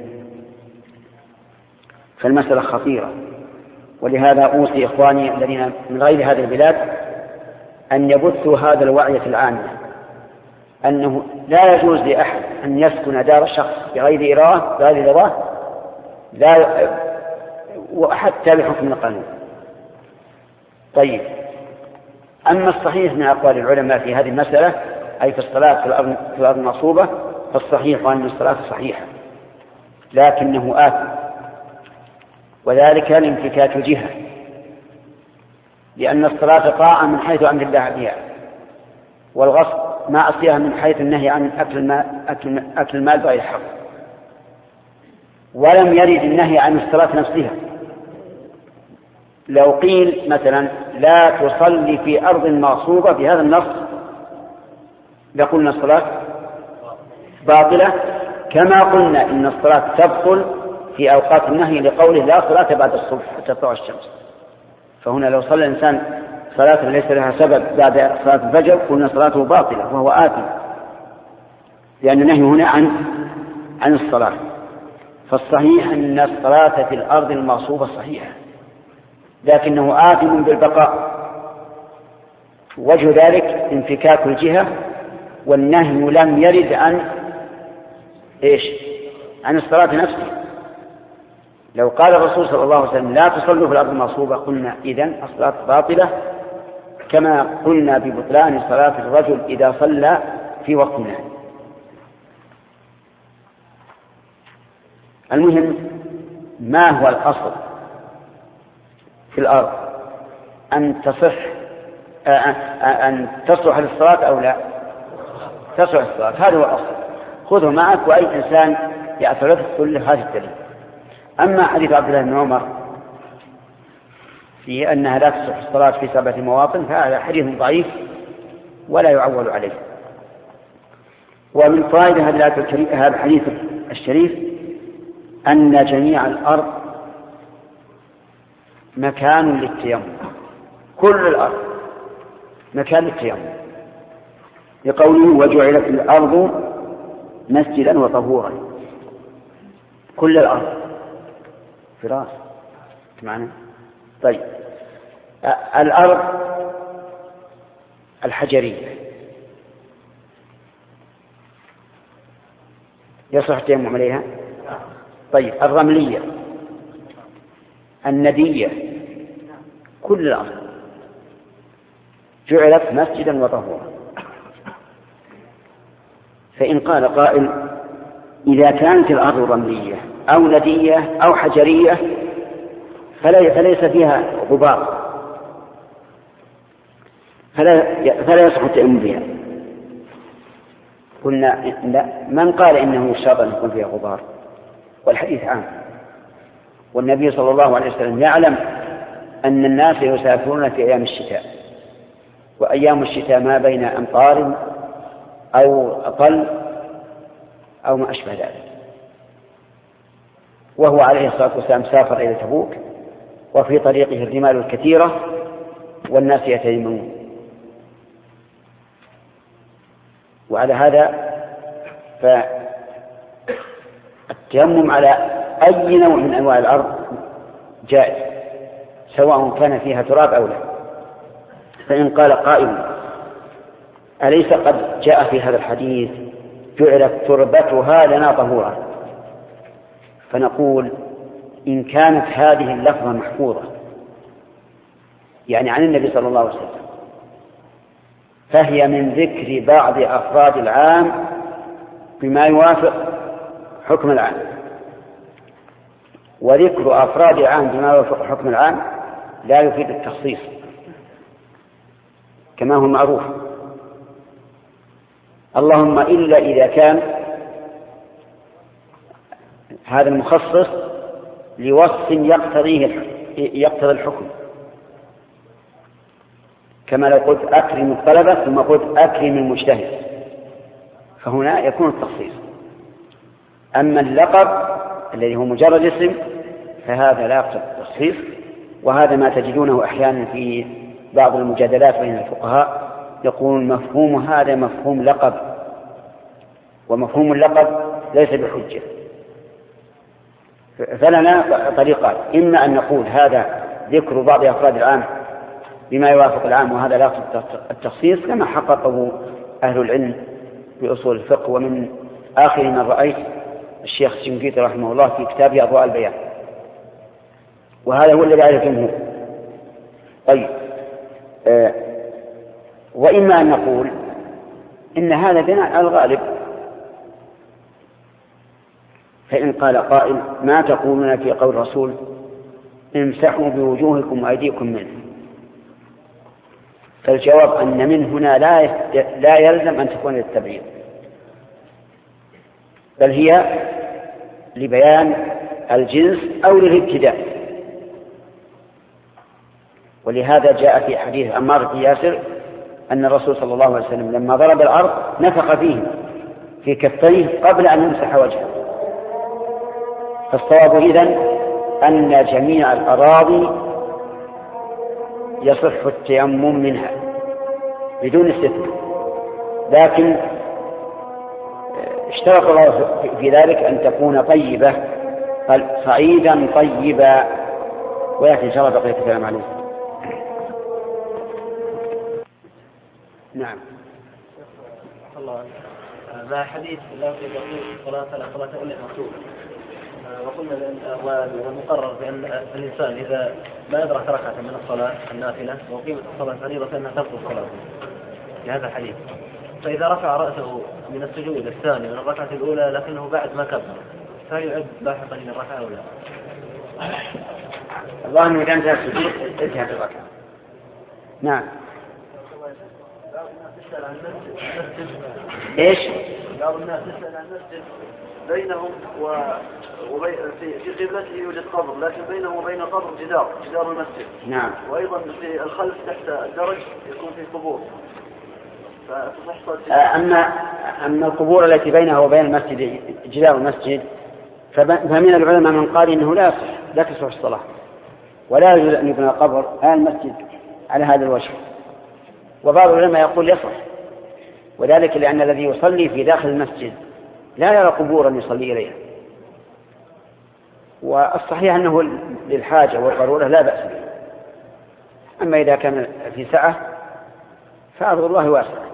B: فالمسألة خطيرة، ولهذا أوصي إخواني الذين من غير هذه البلاد أن يبثوا هذا الوعي في العامة، أنه لا يجوز لأحد أن يسكن دار شخص بغير إرادة بغير رضاه لا وحتى بحكم القانون. طيب، أما الصحيح من أقوال العلماء في هذه المسألة أي في الصلاة في الأرض, في الأرض المغصوبة، فالصحيح أن الصلاة صحيحة لكنه آثم، وذلك لانفكاك الجهة، لأن الصلاة طاعة من حيث أمر الله بها، والغصب معصية من حيث النهي عن أكل المال, أكل, أكل المال بغير حق. ولم يرد النهي عن الصلاة نفسها. لو قيل مثلا لا تصلي في أرض مغصوبة بهذا النص لقلنا الصلاة باطلة، كما قلنا إن الصلاة تبطل في أوقات النهي لقوله لا صلاة بعد الصبح حتى تطلع الشمس. فهنا لو صلى الإنسان صلاة ليس لها سبب بعد صلاة الفجر قلنا صلاته باطلة وهو آثم، لأن النهي هنا عن عن الصلاة. فالصحيح أن الصلاة في الأرض المغصوبة صحيحة، لكنه آثم بالبقاء. وجه ذلك انفكاك الجهة، والنهي لم يرد عن إيش؟ عن الصلاة نفسها. لو قال الرسول صلى الله عليه وسلم لا تصلوا في الأرض المغصوبة قلنا إذن الصلاة باطلة، كما قلنا ببطلان صلاة الرجل إذا صلى في وقت النهي. المهم، ما هو الأصل في الأرض؟ أن تصح أن تصلح للصلاة أو لا تصلح للصلاة، هذا هو الأصل. خذه معك وأي إنسان يعترض كل هذه الدليل. أما حديث عبد الله بن عمر في أنها لا تصح الصلاة في سبعة مواطن فهذا حديث ضعيف ولا يعول عليه. ومن فائدة هذا الحديث الشريف أن جميع الأرض مكان للتيمم، كل الأرض مكان للتيمم، لقوله وجعلت الأرض مسجدا وطهورا. كل الأرض فراس معنا. طيب، الأرض الحجرية يصح التيمم عليها؟ طيب، الرملية، الندية، كل الأرض جعلت مسجدا وطهورا. فإن قال قائل إذا كانت الأرض رملية أو ندية أو حجرية فليس فيها غبار فلا فلا يصح التيمم بها. قلنا لا، من قال إنه يشترط أن يكون فيها غبار؟ والحديث عام، والنبي صلى الله عليه وسلم يعلم أن الناس يسافرون في أيام الشتاء، وأيام الشتاء ما بين أمطار أو طل أو ما أشبه ذلك. وهو عليه الصلاة والسلام سافر إلى تبوك وفي طريقه الرمال الكثيرة والناس يتيممون. وعلى هذا فالتيمم على أي نوع من أنواع الأرض جائز سواء كان فيها تراب أو لا. فإن قال قائل أليس قد جاء في هذا الحديث جعلت تربتها لنا طهورا؟ فنقول إن كانت هذه اللفظة محفوظة يعني عن النبي صلى الله عليه وسلم فهي من ذكر بعض أفراد العام بما يوافق حكم العام، وذكر أفراد العام بما يوافق حكم العام لا يفيد التخصيص كما هو معروف، اللهم إلا إذا كان هذا المخصص لوصف يقتضيه يقتضي الحكم، كما لو قلت أكرم الطلبة ثم قلت أكرم المجتهد، فهنا يكون التخصيص. أما اللقب الذي هو مجرد اسم فهذا لا يقتضي التخصيص، وهذا ما تجدونه أحيانا في بعض المجادلات بين الفقهاء، يقول مفهوم هذا مفهوم لقب، ومفهوم اللقب ليس بحجة. فلنا طريقان، إما أن نقول هذا ذكر بعض أفراد العام بما يوافق العام وهذا لا يقتضي التخصيص كما حققه أهل العلم في أصول الفقه، ومن آخر من رأيت الشيخ الشنقيطي رحمه الله في كتابه أضواء البيان، وهذا هو الذي عليه الجمهور. طيب آه وإما أن نقول إن هذا بناء على الغالب، فإن قال قائل ما تقولون في قول الرسول امسحوا بوجوهكم وأيديكم منه، فالجواب أن من هنا لا لا يلزم أن تكون للتبعيض، بل هي لبيان الجنس أو للابتداء. ولهذا جاء في حديث عمار بن ياسر أن الرسول صلى الله عليه وسلم لما ضرب الأرض نفخ فيه في كفيه قبل أن يمسح وجهه. فالصواب إذن أن جميع الأراضي يصح التيمم منها بدون استثناء، لكن اشترط الله في ذلك أن تكون طيبة، قال صعيدا طيبا، ويأتي إن شاء الله بقية الكلام عليه. نعم.
E: الله ما حديث لا يقول صلاة لا صلاة إلا مكتوبة، وقلنا والمقرر بأن الإنسان إذا ما أدرك ركعة من الصلاة النافلة وقيمة الصلاة فريضة فإنها تبطل صلاته لهذا الحديث. فإذا رفع رأسه من السجود الثاني من الركعة الأولى لكنه بعد ما كبر فهل يعد لاحقا من الركعة أو لا؟
B: الله أنه إذا انتهى السجود انتهت الركعة. نعم. ايش؟
O: بعض الناس يسأل عن المسجد بينهم و... وبي... في في قبلته يوجد قبر، لكن بينه وبين القبر جدار جدار المسجد.
B: نعم.
O: وأيضا في الخلف تحت الدرج يكون في قبور. فتصح صلاة.
B: أما أما القبور التي بينها وبين المسجد جدار المسجد فمن العلماء من قال إنه لا يصح لا تصح الصلاة، ولا يجوز أن يبنى قبر على المسجد على هذا الوجه. وبعض العلماء يقول يصح، وذلك لأن الذي يصلي في داخل المسجد لا يرى قبورا يصلي إليها، والصحيح أنه للحاجة والضرورة لا بأس به. أما إذا كان في سعة فأرض الله واسعة،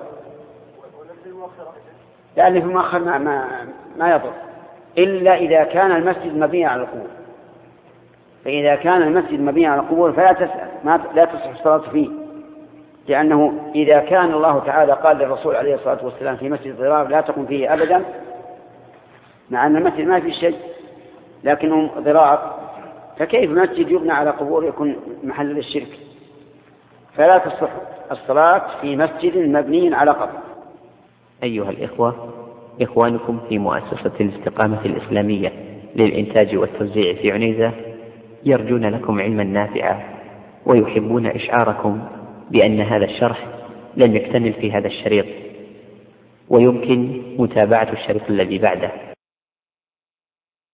B: لأن في المؤخر ما, ما, ما يضر إلا إذا كان المسجد مبنيا على القبور. فإذا كان المسجد مبنيا على القبور فلا تسأل ما لا تصح الصلاة فيه، لأنه إذا كان الله تعالى قال للرسول عليه الصلاة والسلام في مسجد ضرار لا تقم فيه أبدا، مع أن المسجد ما فيه شيء لكنه ضرار، فكيف مسجد يبنى على قبور يكون محل للشرك؟ فلا تصح الصلاة في مسجد مبني على قبر.
A: أيها الإخوة، إخوانكم في مؤسسة الاستقامة الإسلامية للإنتاج والتوزيع في عنيزة يرجون لكم علما نافعا، ويحبون إشعاركم بأن هذا الشرح لم يكتمل في هذا الشريط، ويمكن متابعة الشريط الذي بعده.